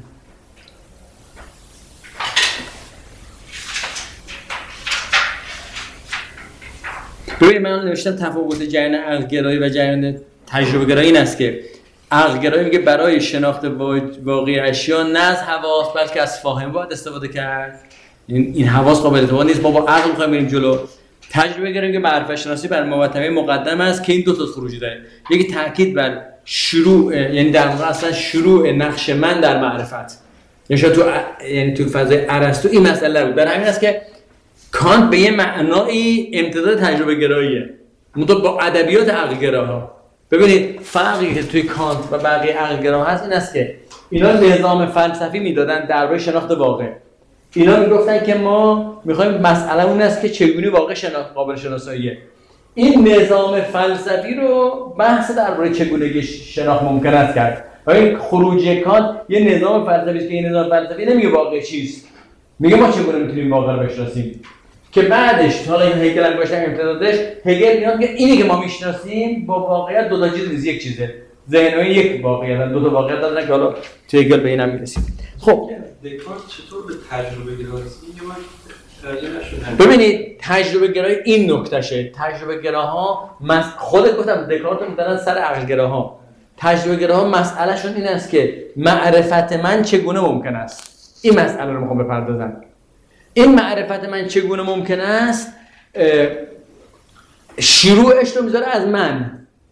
ببینید من نوشتم تفاوت جریان عقل‌گرایی و جریان تجربه‌گرایی این است که عقل‌گرایی میگه برای شناخت واقعی اشیا نه از حواس بلکه از فاهم باید استفاده کرد. این حواس قابل اعتماد نیست، ما با عقل می‌خوایم بریم جلو. تجربه‌گرایی که معرفت شناسی بر مواتمه مقدم است که این دو تا خروجی داره. یکی تاکید بر شروع، یعنی در واقع اصلا شروع نقش من در معرفت. یعنی تو فضای ارسطو این مسئله بود. در همین است که کانت به یه معنایی امتداد تجربه گراییه، منتها با ادبیات عقل گراها. ببینید فرقی که توی کانت و بقیه عقل گراها هست این است که اینا نظام فلسفی میدادن درباره شناخت واقع. اینا میگفتن که ما میخوایم مسئله اون است که چگونه واقع قابل شناساییه. این نظام فلسفی رو بحث درباره چگونگی شناخت ممکن است کرد. و این خروجی کانت یه نظام فلسفی است که این نظام فلسفی نمیگه واقع چیست، میگه ما چگونه میتونیم واقع رو بشناسیم. که بعدش حالا این هگل هم باشه امتدادش، هگل میاد که اینی که ما میشناسیم با واقعیت دو تا چیز نیست، یک چیزه. ذهن‌های یک واقعیت، دو تا واقعیت دادن که حالا تو هگل به اینم میرسیم. خب
دکارت چطور به تجربه گرایی میگه؟ من متوجه نشدم.
ببینید تجربه گرایی این نکتهشه. تجربه گراها خودت گفتم دکارت میدادن سر عقل گراها. تجربه گراها مسئلهشون این است که معرفت من چگونه ممکن است. این مسئله رو میخوام بپردازم. این معرفت من چگونه ممکن است شروعش رو میذاره از من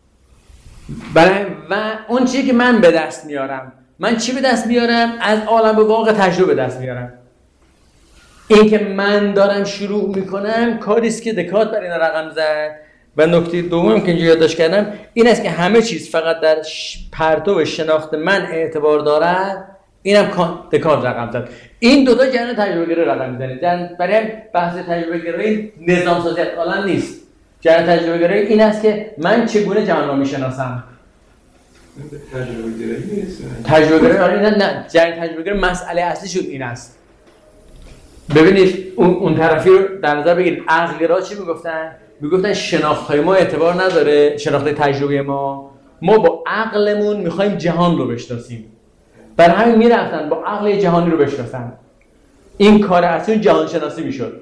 و اون چیزی که من به دست میارم. من چی به دست میارم؟ از عالم به واقع تجربه به دست میارم. این که من دارم شروع میکنم کاری است که دکارت بر این رقم زد. و نکته دوم که اینجا یادداشت کردم این است که همه چیز فقط در پرتو شناخت من اعتبار دارد. اینم دکارت رقم زد. این دو تا جریان تجربه گرایی رقم میزنه. برای بحث تجربه گرایی نظام سازی عالم نیست. جریان تجربه گرایی این است که من چگونه جهان را میشناسم.
تجربه گرایی نیست.
تجربه گرایی نه، جریان تجربه گرایی مسئله اصلی شد این است. ببینید اون طرفی رو در نظر بگیرید. عقل گرا چی میگفتن؟ میگفتن شناخت‌های ما اعتبار نداره، شناخت تجربه ما با عقلمون میخوایم جهان رو بشناسیم. برای همین میرفتن با عقل جهانی رو بشناسن. این کار اصلی جهان شناسی میشد.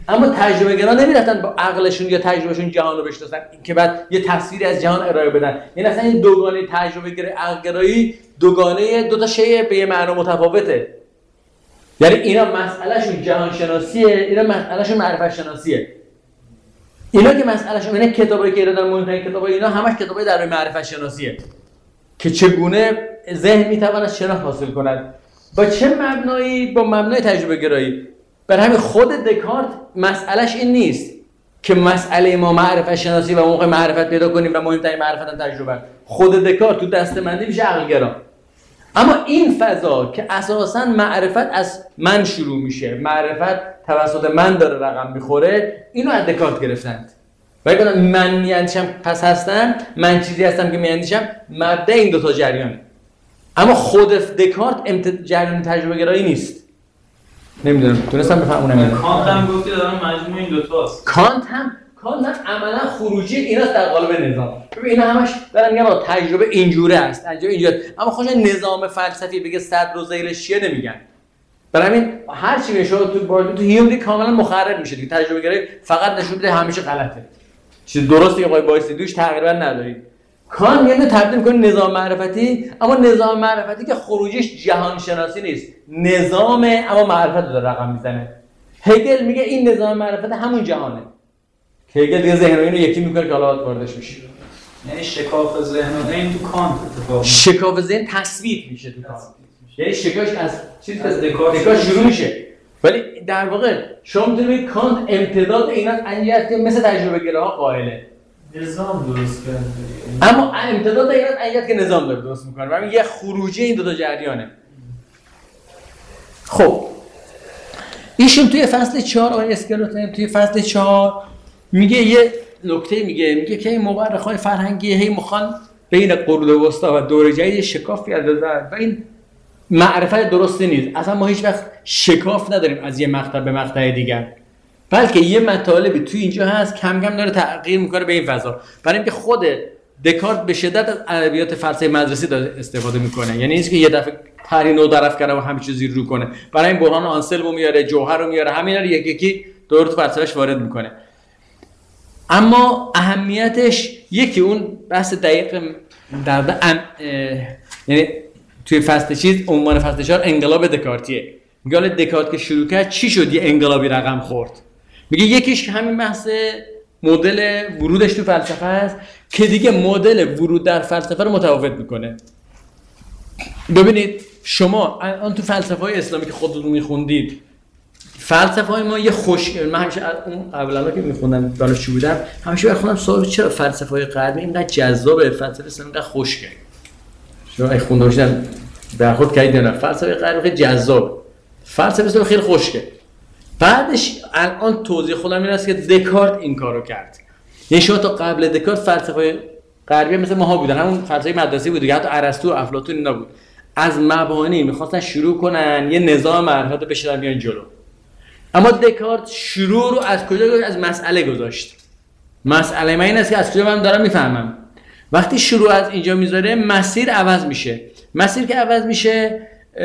اما تجربه گرا نمیرفتن با عقلشون یا تجربهشون جهان رو بشناسن که بعد یه تصویری از جهان ارائه بدن. یعنی اصلا این دوگانه تجربه گرایی عقل گرایی دوگانه دو تا شی به یه معنا متفاوته. یعنی اینا مسئلهشون جهان شناسیه، اینا مسئلهشون معرفت شناسیه. اینا که مسئلهشون اینه کتابایی که دارن مهمترین کتابای اینا همش کتابای در معرفت شناسیه که چگونه ذهن میتواند شناخت حاصل کند. با چه مبنایی؟ با مبنای تجربه گرایی. برای همین خود دکارت مسئلهش این نیست که مسئله ما معرفت شناسی و موقع معرفت پیدا کنیم و مهمترین معرفت هم تجربه. خود دکارت تو دسته‌بندی میشه عقل گرا. اما این فضا که اساساً معرفت از من شروع میشه، معرفت توسط من داره رقم میخوره، اینو از دکارت گرفتند. و اگه من میاندیشم پس هستم، من چیزی هستم که میاندیشم، مبدا این دو تا جریانه. اما خود دکارت جریان تجربه گرایی نیست. نمیدونم تونستم بفهمونم.
کانت هم گفت که دارن مجموع این دو تاست.
کانت هم عملا خروجی ایناست در قالب نظام. ببین اینا همش دارن میگن با تجربه اینجوره است، اینجوره. اما خوش نظام فلسفی بگه صدر و ذیلش چیه نمیگن. برای همین هر چی بشه تو هیومن کاملا مخرب میشه دیگه. تجربه گرایی فقط نشون میده همیشه غلطه. چیز درستی که وایسی دوش تقریبا نداری. کان میگه تبدیل کنه نظام معرفتی، اما نظام معرفتی که خروجیش جهان شناسی نیست، نظامه اما معرفت رو رقم میزنه. هگل میگه این نظام معرفت همون جهانه. که هگل دیگه ذهن رو اینو یکی میکنه که حالا واردش میشه.
یعنی شکاف ذهن و این تو کانت اتفاق میفته.
شکاف ذهن تصویر میشه تو کانت. یعنی شکاش از چیز از دکارت شروع میشه. ولی در واقع شما میتونید کانت امتداد اینا انجیت که مثل تجربه گراها قائله.
نظام درست کرده.
اما امتداد اینا انجیت که نظام داره درست میکنه. همین یه خروجی این دو تا جریانه. خب ایشون توی فصل 4 آقای اسکلوتن توی فصل 4 میگه یه نکته میگه که این مورخای فرهنگی هی مخان بین قرون وسطا و دور جدید شکافی اندازن و این معرفت درستی نیست. اصلا ما هیچ وقت شکاف نداریم از یه مقطع به مقطع دیگر، بلکه یه مطالبی توی اینجا هست کم کم داره تغییر میکنه به این فضا. برای اینکه خود دکارت به شدت از ادبیات فلسفه مدرسه داره استفاده میکنه. یعنی اینکه یه دفعه طرحی نو درف کنه و همه چیز زیر رو کنه. برای این برهان آنسلمو میاره، جوهر رو میاره، همینا رو یکی یکی دور تو فلسفهش وارد میکنه. اما اهمیتش یکی اون بحث دقیق یعنی توی فصل چیز عنوان فصل 4 انقلاب دکارتیه. میگه دکارت که شروع کرد چی شد یه انقلابی رقم خورد. میگه یکیش همین بحث مدل ورودش تو فلسفه است که دیگه مدل ورود در فلسفه رو متفاوت میکنه. ببینید شما الان تو فلسفه‌های اسلامی که خودتون میخوندید، فلسفه‌های ما یه من همیشه اون قبلا که میخوندم دانشجو بودم همیشه بخونم سوال چرا فلسفه‌های غربی اینقدر جذابه، فلسفه اسلامی اینقدر خوشگه. شما اگه خونده باشید برخورد کردید نه فلسفه غربی خیلی جذاب، فلسفه اسلامی خیلی خوشگه. بعدش الان توضیح خودم این است که دکارت این کارو کرد. یعنی شما تا قبل دکارت فلسفه غربی مثل ماها بودن، همون فلسفه مدرسه‌ای بود دیگه، حتی ارسطو و افلاطون اینا بود. از مبانی می‌خواستن شروع کنن یه نظام معرفت رو بشرن بیان جلو. اما دکارت شروع رو از کجا گذاشت؟ از مسئله گذاشت. مسئله من این است که از کجا من دارم میفهمم. وقتی شروع از اینجا میذاره مسیر عوض میشه. مسیر که عوض میشه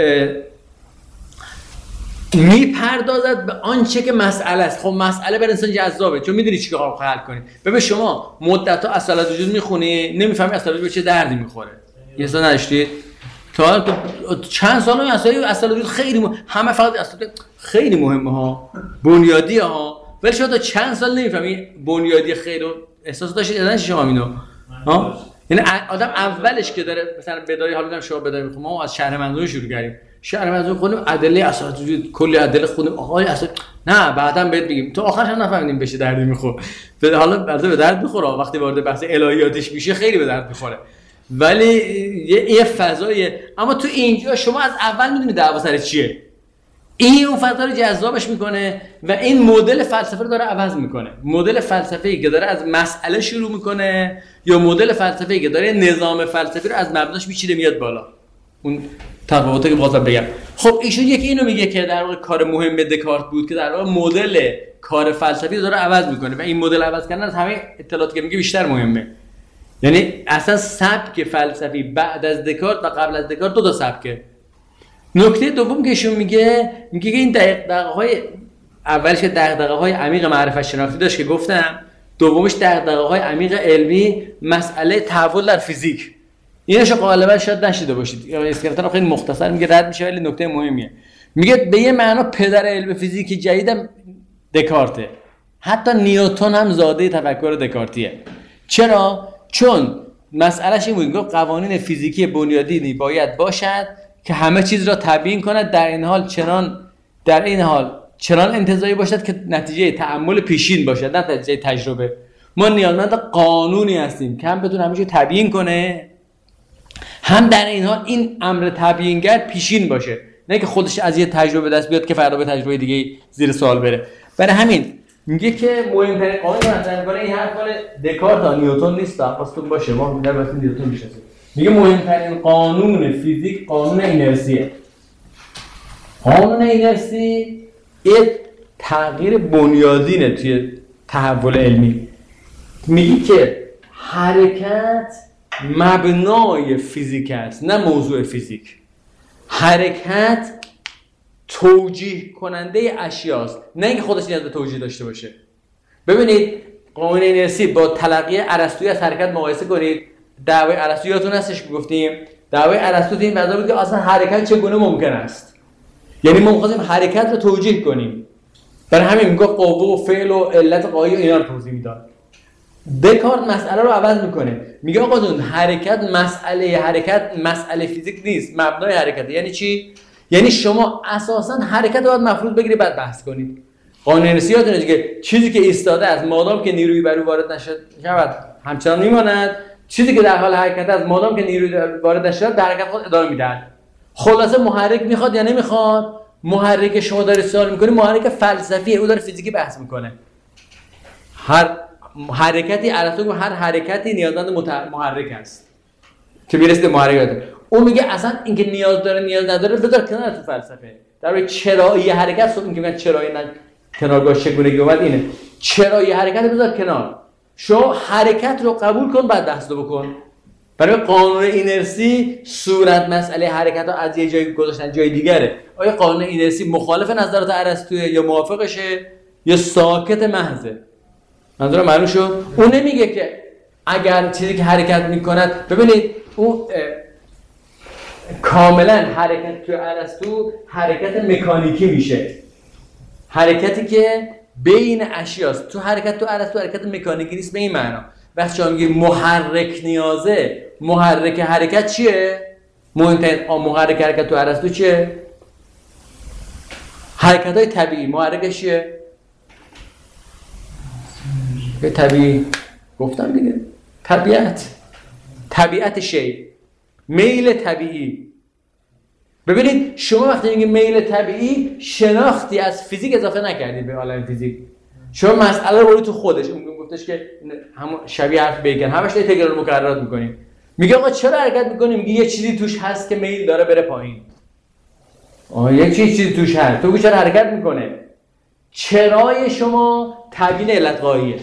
میپردازد به آنچه که مسئله است. خب مسئله برای انسان جذابه چون میدونی چی کار حل کنی. ببین شما مدت‌ها اصالت وجود میخونی نمیفهمی اصالت به چه دردی میخوره. یه سال نداشتید تا چند سال اصالت وجود خیلی همه فقط اصالت خیلی مهمه ها، بنیادی ها، ولی شما تا چند سال نمیفهمی بنیادی خیلی احساس داشتید ازن شما اینو ها. یعنی آدم اولش که داره مثلا بدایی حالا میگم شما بدایی میخوام ما از شهر منظور شروع کردیم، شهر منظور خوندیم ادله اصالت وجود کلی ادله خوندیم آقای اصلا نه بعداً بهت میگیم تو آخرش هم نفهمیدیم بشه دردی میخوره. حالا البته به درد میخوره وقتی وارد بحث الهیاتش میشه خیلی به درد میخوره، ولی یه فضایه. اما تو اینجا شما از اول میدونی دعوا سر چیه. این اون فضا رو جذابش میکنه و این مدل فلسفه رو داره عوض میکنه. مدل فلسفه‌ای که داره از مسئله شروع میکنه یا مدل فلسفه‌ای که داره نظام فلسفی رو از مبناش میچینه میاد بالا. اون تفاوتی که واسه بگم. خب ایشون یکی اینو میگه که در واقع کار مهم دکارت بود که در واقع مدل کار فلسفی رو داره عوض میکنه و این مدل عوض کردن از همه اطلاعاتی که میگه بیشتر مهمه. یعنی اصلا سبک فلسفی بعد از دکارت و قبل از دکارت دو تا سبکه. نکته دوم که ایشون میگه که این دقیقه‌های اولش که دغدغه‌های عمیق معرفت شناختی داشت که گفتم، دومش دغدغه‌های عمیق علمی، مسئله تحول در فیزیک. ایناشو غالبا شاید نشیده باشید. یا اسکرتان خیلی مختصر میگه رد میشه، ولی نکته مهمیه. میگه به یه معنا پدر علم فیزیک جدیدم دکارته. حتی نیوتن هم زاده تفکر دکارتیه. چرا؟ چون مسئلهش این بود، گفت قوانین فیزیکی بنیادینی باید باشد که همه چیز را تبیین کند، در این حال چنان انتزاعی باشد که نتیجه تأمل پیشین باشد، نه نتیجه تجربه. ما نیازمند قانونی هستیم که هم بتونه همه چیز تبیین کنه، هم در این حال این امر تبیینگر پیشین باشه، نه که خودش از یه تجربه دست بیاد که فردا به تجربه دیگه زیر سوال بره. برای همین میگه که مهمترین قانون مطرح می‌کنه، این حرف مال دکارت تا نیوتن نیست، حواستون باشه، ما در واسه نیوتن میشناسیم. میگه مهمترین قانون فیزیک قانون اینرسیه. قانون اینرسی یک تغییر بنیادینه توی تحول علمی. میگه که حرکت مبنای فیزیک است، نه موضوع فیزیک. حرکت توجیه کننده اشیاست، نه اینکه خودش نیاز به توجیه داشته باشه. ببینید قانون اینرسی با تلقی ارسطویی از حرکت مقایسه کنید. دعوای ارسطو یادتون هستش که گفتیم دعوای ارسطو این وضع بود که اصلا حرکت چگونه ممکن است. یعنی ما می‌خواستیم حرکت رو توجیه کنیم. برای همین میگه قوه و فعل و علت قایی اینا رو توضیح میداد. دکارت مسئله رو عوض میکنه، میگه آقا جون حرکت مسئله فیزیک نیست، مبنای حرکت. یعنی چی؟ یعنی شما اساساً حرکت رو باید مفروض بگیری بعد بحث کنید. قانون انرسی یادتونه که چیزی که ایستاده است مادام که نیرویی بر او وارد نشود همچنان میماند، چیزی که در حال حرکت است مادام که نیرویی وارد نشود در حرکت خود ادامه میدهد. خلاصه محرک میخواد یا نمیخواد؟ محرک شما داره سوال میکنی، محرک فلسفیه، او داره فیزیکی بحث میکنه. هر حرکتی ارسطو هر حرکتی نیازمند محرک است که میرسه محرکات. اون میگه اصلا اینکه نیاز داره نیاز نداره بذار کنار تو فلسفه. در واقع چرایی حرکت صحبت میگن، چرایی نه کنارگاه چگونگی اومد اینه. چرایی حرکت بذار کنار، شما حرکت رو قبول کن بعد بحث رو بکن. برای قانون اینرسی صورت مسئله حرکت رو از یه جایی گذاشتن جای دیگره. آیا قانون اینرسی مخالف نظرات ارسطوئه یا موافقشه یا ساکت محضه؟ منظورم معلوم شد؟ اون نمیگه که اگر چیزی که حرکت میکند، ببینید اون کاملا حرکت تو ارسطو حرکت مکانیکی میشه، حرکتی که بین اشیاست. تو حرکت تو ارسطو حرکت مکانیکی نیست به این معنا. وقتی شما میگی محرک نیازه، محرک حرکت چیه؟ مهمترین محرک حرکت تو ارسطو چیه؟ حرکت‌های طبیعی. محرکش چیه؟ به طبیعی گفتم دیگه، طبیعت شی، میل طبیعی. ببینید شما وقتی میگید میل طبیعی، شناختی از فیزیک اضافه نکردید به عالم فیزیک. شما مسئله رو برید تو خودش. اون گفتش که همون شبیه حرف بیگن همش تکرار مکررات میکنیم. میگه آقا چرا حرکت میکنیم؟ میگه یه چیزی توش هست که میل داره بره پایین. یه چیزی توش هست، تو چرا حرکت میکنه؟ چرای شما تبیین علت قاییه.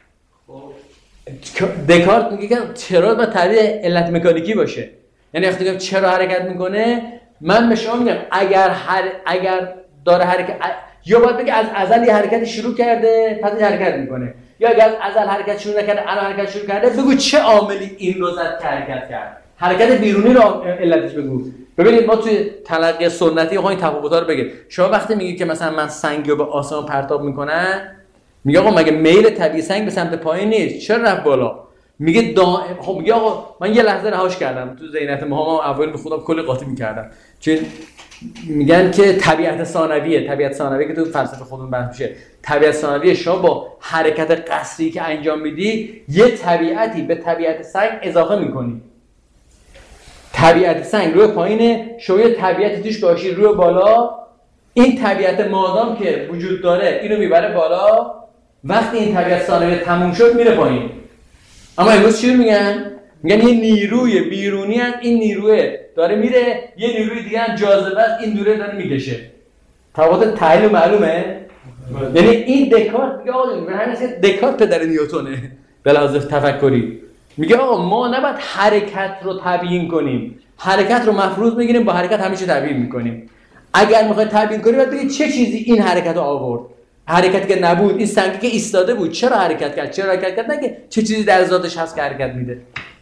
دکارت میگه که چرا باید تبیین علت مکانیکی باشه. یعنی وقتی میگم چرا حرکت میکنه، من به شما میگم اگر داره حرکت، یا باید بگه از ازل یه حرکتی شروع کرده پس حرکت میکنه، یا اگر از ازل حرکت شروع نکرده الان حرکت شروع کرده، بگو چه عاملی این رو زد که حرکت کرد. حرکت بیرونی رو علتش بگو. ببینید ما توی تلقی سنتی این تفاوت‌ها رو بگید. شما وقتی میگی که مثلا من سنگ رو به آسمان پرتاب میکنم، میگه آقا مگه میل طبیعی سنگ به سمت پایین نیست؟ چرا رفت بالا؟ میگه خب میگه آقا من یه لحظه رهاش کردم تو ذهنیت ما اول به خودم کلی قاطی میکردم، چون میگن که طبیعت ثانویه که تو فلسفه خودمون بحث میشه. طبیعت ثانویه، شما با حرکت قصری که انجام میدی یه طبیعتی به طبیعت سنگ اضافه میکنی. طبیعت سنگ روی پایینه، شما یه طبیعتی توش باشی روی بالا. این طبیعت مادام که وجود داره اینو میبره بالا، وقتی این طبیعت ثانویه تموم شد میره پایین. اما امروز چی میگن یه نیروی بیرونی هست، این نیروی داره میره، یه نیروی دیگه هم جاذبه است، این نیروی داره میکشه. تفاوت تحلیل معلومه؟ یعنی این دکارت میگه آقا دکارت پدر نیوتنه به لحاظ تفکری. میگه آقا ما نباید حرکت رو تبیین کنیم، حرکت رو مفروض میگیریم، با حرکت همیشه تبیین میکنیم. اگر میخوای تبیین کنی باید بگی چه چیزی این حرکت رو آورد. حرکتی که نبود، این سنگی که ایستاده بود چرا حرکت کرد؟ چرا حرکت کرد؟ نه چه چیزی در ذاتش هست که حرکت میده.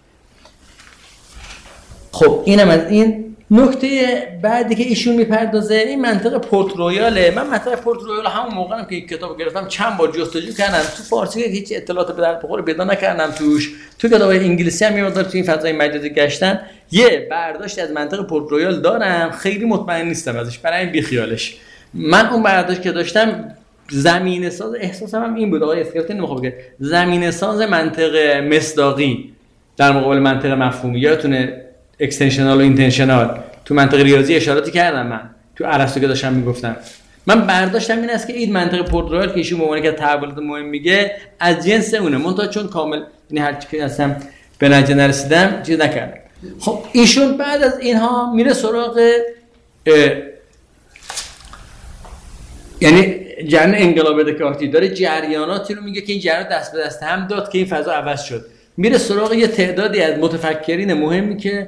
خب اینم از این. نکته بعدی که ایشون میپردازه این منطق پورت رویاله. من منطق پورت رویال همون موقعم که این کتابو گرفتم چند بار جستجو کردم، تو فارسی هیچ اطلاعات به در بخور پیدا نکردم توش. تو کتابای انگلیسی هم میاد تو این فضای مجازی گشتن یه برداشت از منطق پورت رویال دارم، خیلی مطمئن نیستم ازش، برای این بیخیالش. من اون برداشت که داشتم زمینه ساز احساسم هم این بود، آقای اسکرپتین نمیخوام بگم زمینه ساز منطق مصداقی در مقابل منطق مفهومی. یادتونه اکستنشنال و اینتنشنال تو منطق ریاضی اشاراتی کردم من تو ارسطو که داشتم میگفتم. من برداشتم این است که این منطق پورت رویال که ایشون به عنوان که تحولات مهم میگه از جنس اونه، منتها چون کامل یعنی هر چی که هستم به نتیجه نرسیدم چیز نکردم. خب ایشون بعد از اینها میره سراغ یعنی جریان انقلاب دکارتی، داره جریاناتی رو میگه که این جریان دست به دست هم داد که این فضا عوض شد. میره سراغ یه تعدادی از متفکرین مهمی که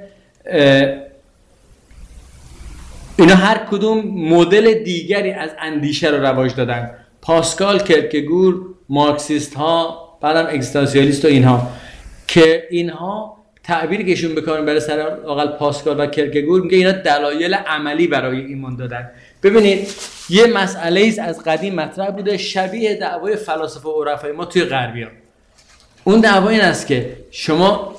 اینا هر کدوم مدل دیگری از اندیشه رو رواج دادن. پاسکال، کرکگور، مارکسیست ها، بعدم اگزیستانسیالیست و اینها، که اینها تعبیری که ایشون بکارن برای سر اقل پاسکال و کرکگور میگه اینا دلایل عملی برای ایمان دادن. ببینید یه مسئله ایست از قدیم مطرح بوده شبیه دعوای فلاسفه و عرفای ما توی غربیان. اون دعوا این است که شما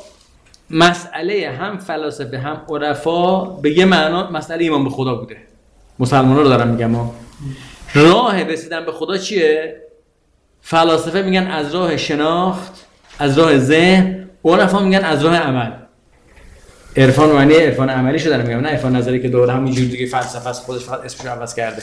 مسئله هم فلاسفه هم عرفا به یه معنا مسئله ایمان به خدا بوده. مسلمان‌ها رو دارم میگم ما. راه رسیدن به خدا چیه؟ فلاسفه میگن از راه شناخت، از راه ذهن، عرفا میگن از راه عمل. عرفان معنی عرفان عملی شو دارم میگم، نه عرفان نظری که دوره همینجوری دیگه فلسفه است خودش فقط اسمش رو عوض کرده.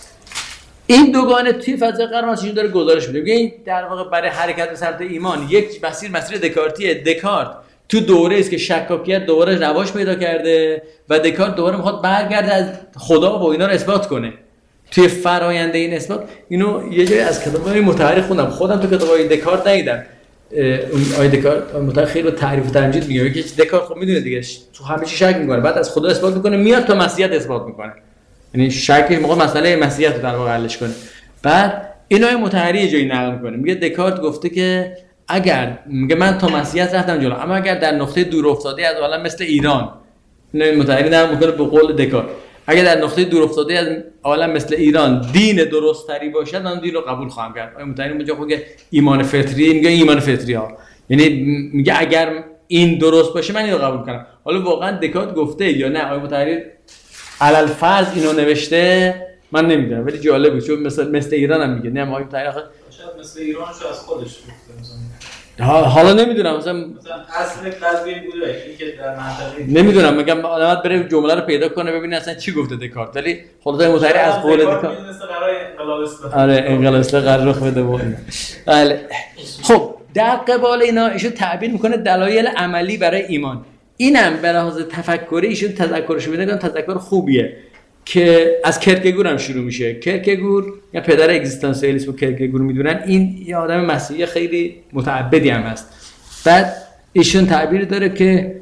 این دوگانه توی فضای غرب ما چجوری داره گزارش میده؟ میگه این در واقع برای حرکت به سمت ایمان یک مسیر دکارتیه. دکارت تو دوره است که شکاکیت دوباره رواج پیدا کرده و دکارت دوباره میخواد برگرده از خدا و اینا رو اثبات کنه. توی فراینده این اثبات اینو یه جایی از کتابای متحرک خوندم، خودم تو کتابای دکارت ندیدم. اون آیه دکارت متأخر خیلی با تعریف و تمجید میگه که دکارت خب میدونه دیگه تو همه چی شک میکنه، بعد از خدا اثبات میکنه، میاد تا مسیحیت اثبات میکنه. یعنی شکش موقع مسئله مسیحیت رو در واقع حلش کنه. بعد این آیه متحری جایی نقل میکنه، میگه دکارت گفته که اگر میگه من تا مسیحیت رفتم جلو، اما اگر در نقطه دور افتاده از عالم مثل ایران، این متحری نقل میکنه به قول دکارت، اگر در نقطه دور افتاده از عالم مثل ایران دین درستری باشد من دین رو قبول خواهم کرد. آیه متحری اونجا میگه ایمان فطری، میگه ایمان فطری ها، یعنی میگه اگر این درست باشه من اینو قبول کنم. حالا واقعا دکارت گفته یا نه آیه متحری علل فرض اینو نوشته من نمیدونم، ولی جالب بود چون مثل ایران هم میگه. نه آیه متحری
شاید مثل ایرانشو از خودش گفته مثلا.
حالا نمیدونم مثلا
اصل قضیه بوده این که در منطقه
نمیدونم، میگم آدم بره جمله رو پیدا کنه ببینه اصلا چی گفته دکارت، ولی خود متحری از قول دکارت
مثل قرار انقلاب اسلامی
انقلاب اسلامی قرار رخ بده و بله. خب در قبال اینا ایشون تعبیر میکنه دلایل عملی برای ایمان. اینم به لحاظ تفکری ایشون تذکرش میده که تذکر خوبیه که از کرکگور هم شروع میشه. کرکگور یا پدر اگزیستانسیالیسم و کرکگور میدونن این یه آدم مسیحی خیلی متعبدی هم هست. بعد ایشون تعبیر داره که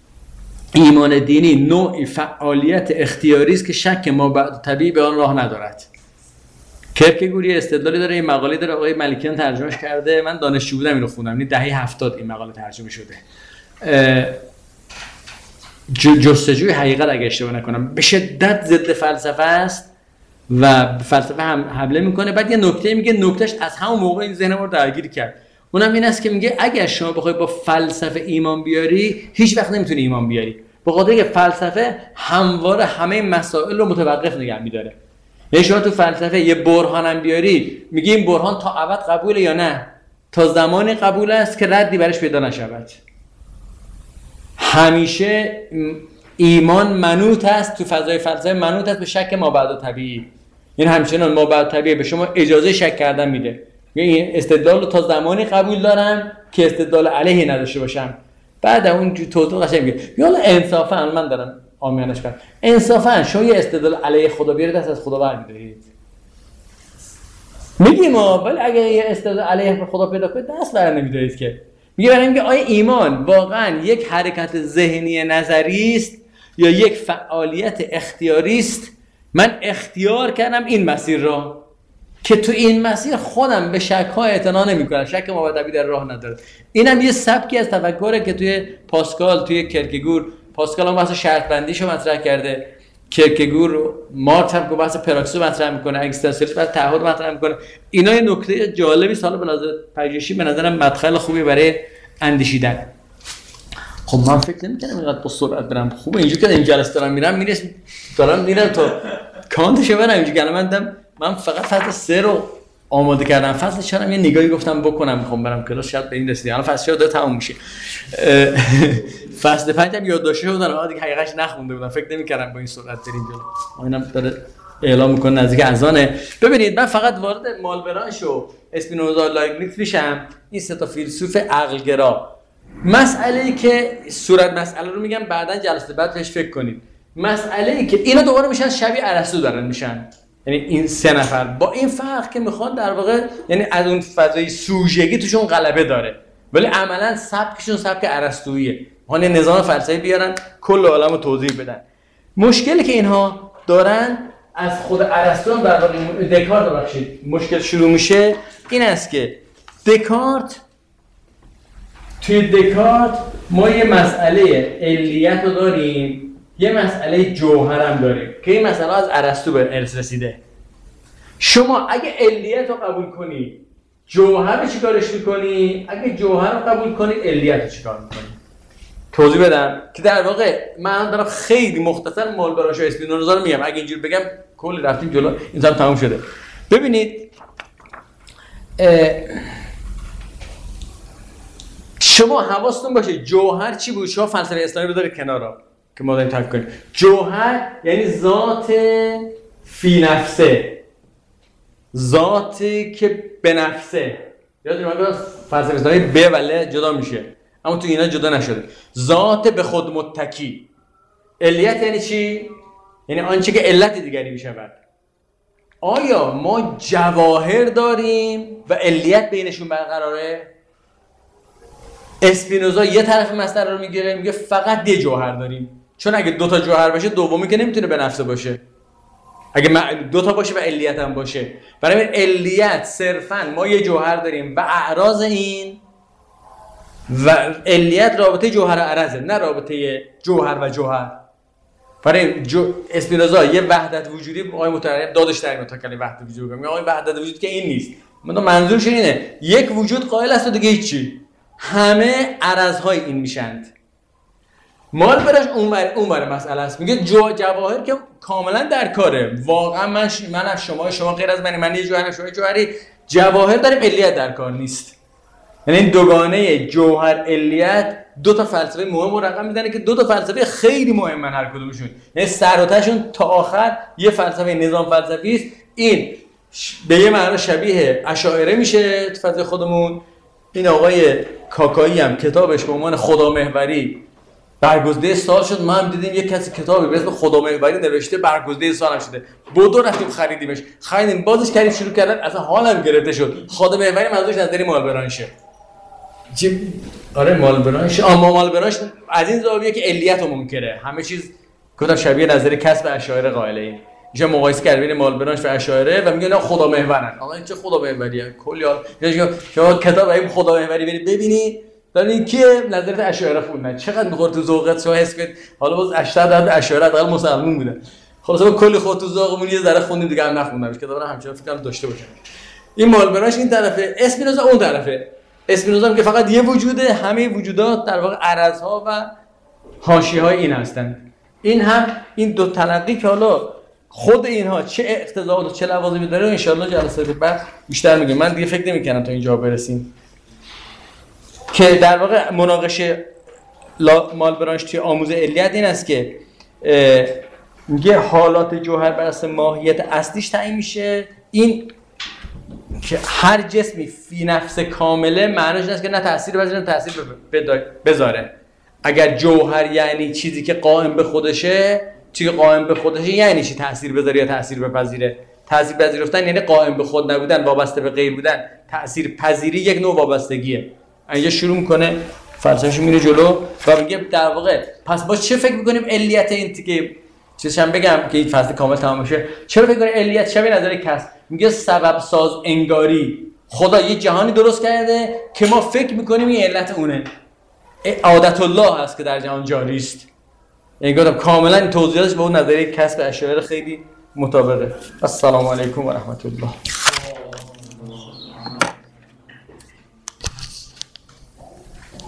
ایمان دینی نوعی فعالیت اختیاری است که شک ما بعد طبیعی به آن راه ندارد. کرکگور یه استدلالی داره، این مقاله داره آقای ملکیان ترجمهش کرده، من دانشجو بودم اینو خوندم، این دهه 70 این مقاله ترجمه شده. جستجوی حقیقت اگه اشتباه نکنم به شدت ضد فلسفه است و فلسفه هم حمله میکنه. بعد یه نکته میگه، نکتهش از همون موقع این ذهن ما رو درگیر کرد، اونم این است که میگه اگر شما بخوای با فلسفه ایمان بیاری هیچ وقت نمیتونی ایمان بیاری، به خاطر اینکه فلسفه همواره همه مسائل رو متوقف نگه میداره. یعنی شما تو فلسفه یه برهان هم بیاری میگه این برهان تا ابد قبوله یا نه، تا زمانی قبول است که ردی برش پیدا نشود. همیشه ایمان منوط است تو فضای فلسفه، منوط است به شک مابعد طبیعی. یعنی همچنان مابعد طبیعی به شما اجازه شک کردن میده. یعنی استدلال رو تا زمانی قبول دارم که استدلال علیه نداشته باشم. بعد اون توضیح قشنگ میگه یالا انصافا من دارم عامیانش کنم، انصافا شما یه استدلال علیه خدا بیارید دست از خدا برمی‌دارید. میگیم ولی اگه یه استدلال علیه خدا پیدا کنید دست بر نمی‌دارید که. میگه آیا ایمان واقعا یک حرکت ذهنی نظری است یا یک فعالیت اختیاری است؟ من اختیار کردم این مسیر را، که تو این مسیر خودم به شک‌ها اعتنا نمی‌کنم، شک مابدی در راه نداره. اینم یه سبکی از تفکره که توی پاسکال، توی کرکگور، پاسکال هم بحث شرط بندیشو مطرح کرده، کرکگور مارت هم که بحث پراکسیس مطرح میکنه، اگزیستانسیالیسم بحث تعهد مطرح میکنه. اینا یه نکته جالبی سال به نظر پژوهشی به نظرم مدخل خوبی برای اندیشیدن. خب من فکر نمی‌کنم اینقدر با سرعت برم. خوبه اینجوری که این جلسه دارم میرم تا کانتش برم اینجوری که من فقط فصل 3 رو آماده کردم، فصل 4 هم یه نگاهی گفتم بکنم، میخوام برم کلاس، شاید به این رسیدم. الان فصل 4 داره تموم میشه. فصل 5 هم یادداشته بودن، دیگه حقیقتش نخونده بودم، فکر نمی‌کردم با این سرعت بریم جلو. اینم داره اعلام میکنه نزدیک اذانه. ببینید من فقط وارد مالبرانش و اسپینوزا لایبنیتس میشم، این سه تا فیلسوف عقلگرا. مسئله‌ای که صورت مسئله رو میگم بعداً جلسه بعد بهش فکر کنید. مسئله‌ای که اینا دوباره میشن شبیه ارسطو دارن میشن، یعنی این سه نفر با این فرق که میخوان در واقع یعنی از اون فضای سوژگی توشون غلبه داره، ولی عملاً سبکشون سبک ارسطوییه، میخوان نظام فلسفی بیارن کل عالم رو توضیح بدن. مشکلی که اینها دارن از خود ارسطو هم در واقع دکارت ببخشید مشکل شروع میشه. این است که توی دکارت ما یه مسئله علیت رو داریم، یه مسئله جوهر هم داریم که این مسئله از ارسطو به ارث رسیده. شما اگه علیت رو قبول کنی جوهر رو چیکارش میکنی؟ اگه جوهر رو قبول کنی علیت رو چیکار میکنی؟ توضیح بدم که در واقع من دارم خیلی مختصر مالبرانش و اسپینوزا رو میگم، اگه اینجوری بگم کلی رفتیم جلو این تموم شده. ببینید شما حواستون باشه جوهر چی بود؟ شما فلسفه اسلامی بذارید کنارا که ما داریم تحقیق کنیم. جوهر یعنی ذات فی نفسه، ذاتی که به نفسه. یادتون من گفتم فلسفه اسلامی به و ل جدا میشه، اما تو اینا جدا نشده. ذات به خود متکی. علیت یعنی چی؟ یعنی آنچه که علت دیگری میشود. آیا ما جواهر داریم و علیت بینشون برقراره؟ اسپینوزا یه طرف مسئله رو میگیره، میگه فقط یه جوهر داریم، چون اگه دو تا جوهر باشه دومی که نمیتونه به نفسه باشه، اگه دو تا باشه و علیت هم باشه. برای این علیت صرفاً ما یه جوهر داریم و اعراض این و علیت رابطه جوهر و عرضه، نه رابطه جوهر و جوهر. برای اسپینوزا یه وحدت وجودی آقای متعارف دادش در این کلمه وحدت وجود میگه آقای وحدت وجود که این نیست. منظورش اینه یک وجود قائل است و دیگه هیچی، همه عرضهای این میشند. مالبرانش اونور مسئله است، میگه جواهر که کاملا در کاره، واقعا من از شما غیر از من یه جوهرم شما جوهری، جواهر داریم علیت در کار نیست. یعنی این دوگانه جوهر علیت دو تا فلسفه مهم رو رقم میزنه که دو تا فلسفه خیلی مهمن هر کدومشون، یعنی سر و تهشون تا آخر یه فلسفه نظام فلسفی است. این به یه معنی شبیه اشاعره میشه تو فضای خودمون. این آقای کاکایی هم کتابش به عنوان خدامحوری برگزیده سال شد. ما هم دیدیم یک کسی کتابی به اسم خدامحوری نوشته برگزیده سال هم شده. بدو رفتیم خریدیم بازش کردیم شروع کردن، اصلا حالم گرفته شد. خدامحوری منظورش نظری مالبرانشه. آره مالبرانش، اما مالبرانش از این زاویه که علیت رو منکره، همه چیز گفتم شبیه نظری کسب اشاعره قائله. این میشه مقایسه کرد بین مالبرانش و اشاعره و میگه نه خدامحورن. آقا این چه خدامحوریه؟ کلی شما کتاب این خدامحوری برید ببینید دارین کیه نظریات اشاعره خوندن، چقدر میخوره تو ذوقت شما حس کنید. حالا باز 80 درصد اشاعره حداقل مسلمون بودن. خلاص کلی خود تو ذوقمون یه ذره خوندیم دیگه هم نخوندمش، کتاب رو همچنان فکر کنم داشته باشم. این مالبرانش این طرفه، اسپینوزا اون طرفه. اسپینوزا میگه فقط یه وجوده، همه وجودات در واقع عرضها و حاشیه‌های این هستند. این دو تلقی که حالا خود اینها چه اقتضاعات و چه لوازمی داره ان شاءالله جلسه بعد بیشتر میگم. من دیگه فکر نمی‌کنم تا اینجا برسیم که در واقع مناقشه مالبرانش توی آموز علیت این است که میگه حالات جوهر بر اساس ماهیت اصلیش تعیین میشه. این که هر جسمی فی نفس کامله معنیش این است که نه تأثیر بذاره نه تأثیر بذاره. اگر جوهر یعنی چیزی که قائم به خودشه، چیزی که قائم به خودشه یعنی چی؟ تأثیر بذاره یا تأثیر بپذیره. تأثیر پذیرفتن یعنی قائم به خود نبودن، وابسته به غیر بودن. تأثیر پذیری یک نوع وابستگیه. اینجا شروع میکنه فلسفه‌اش میره جلو و میگه در واقع پس ما چه فکر میکنیم علیت این که چیزشم بگم که این فصل کامل تمام بشه. چرا فکر کنید علیت شبیه نظر کس میگه سبب ساز انگاری. خدا یه جهانی درست کرده که ما فکر میکنیم این علت اونه. عادت الله هست که در جهان جاری است. یعنی گفتم کاملا این توضیحاتش با اون نظریه کسب اشاعره خیلی مطابقه. السلام علیکم و رحمت الله.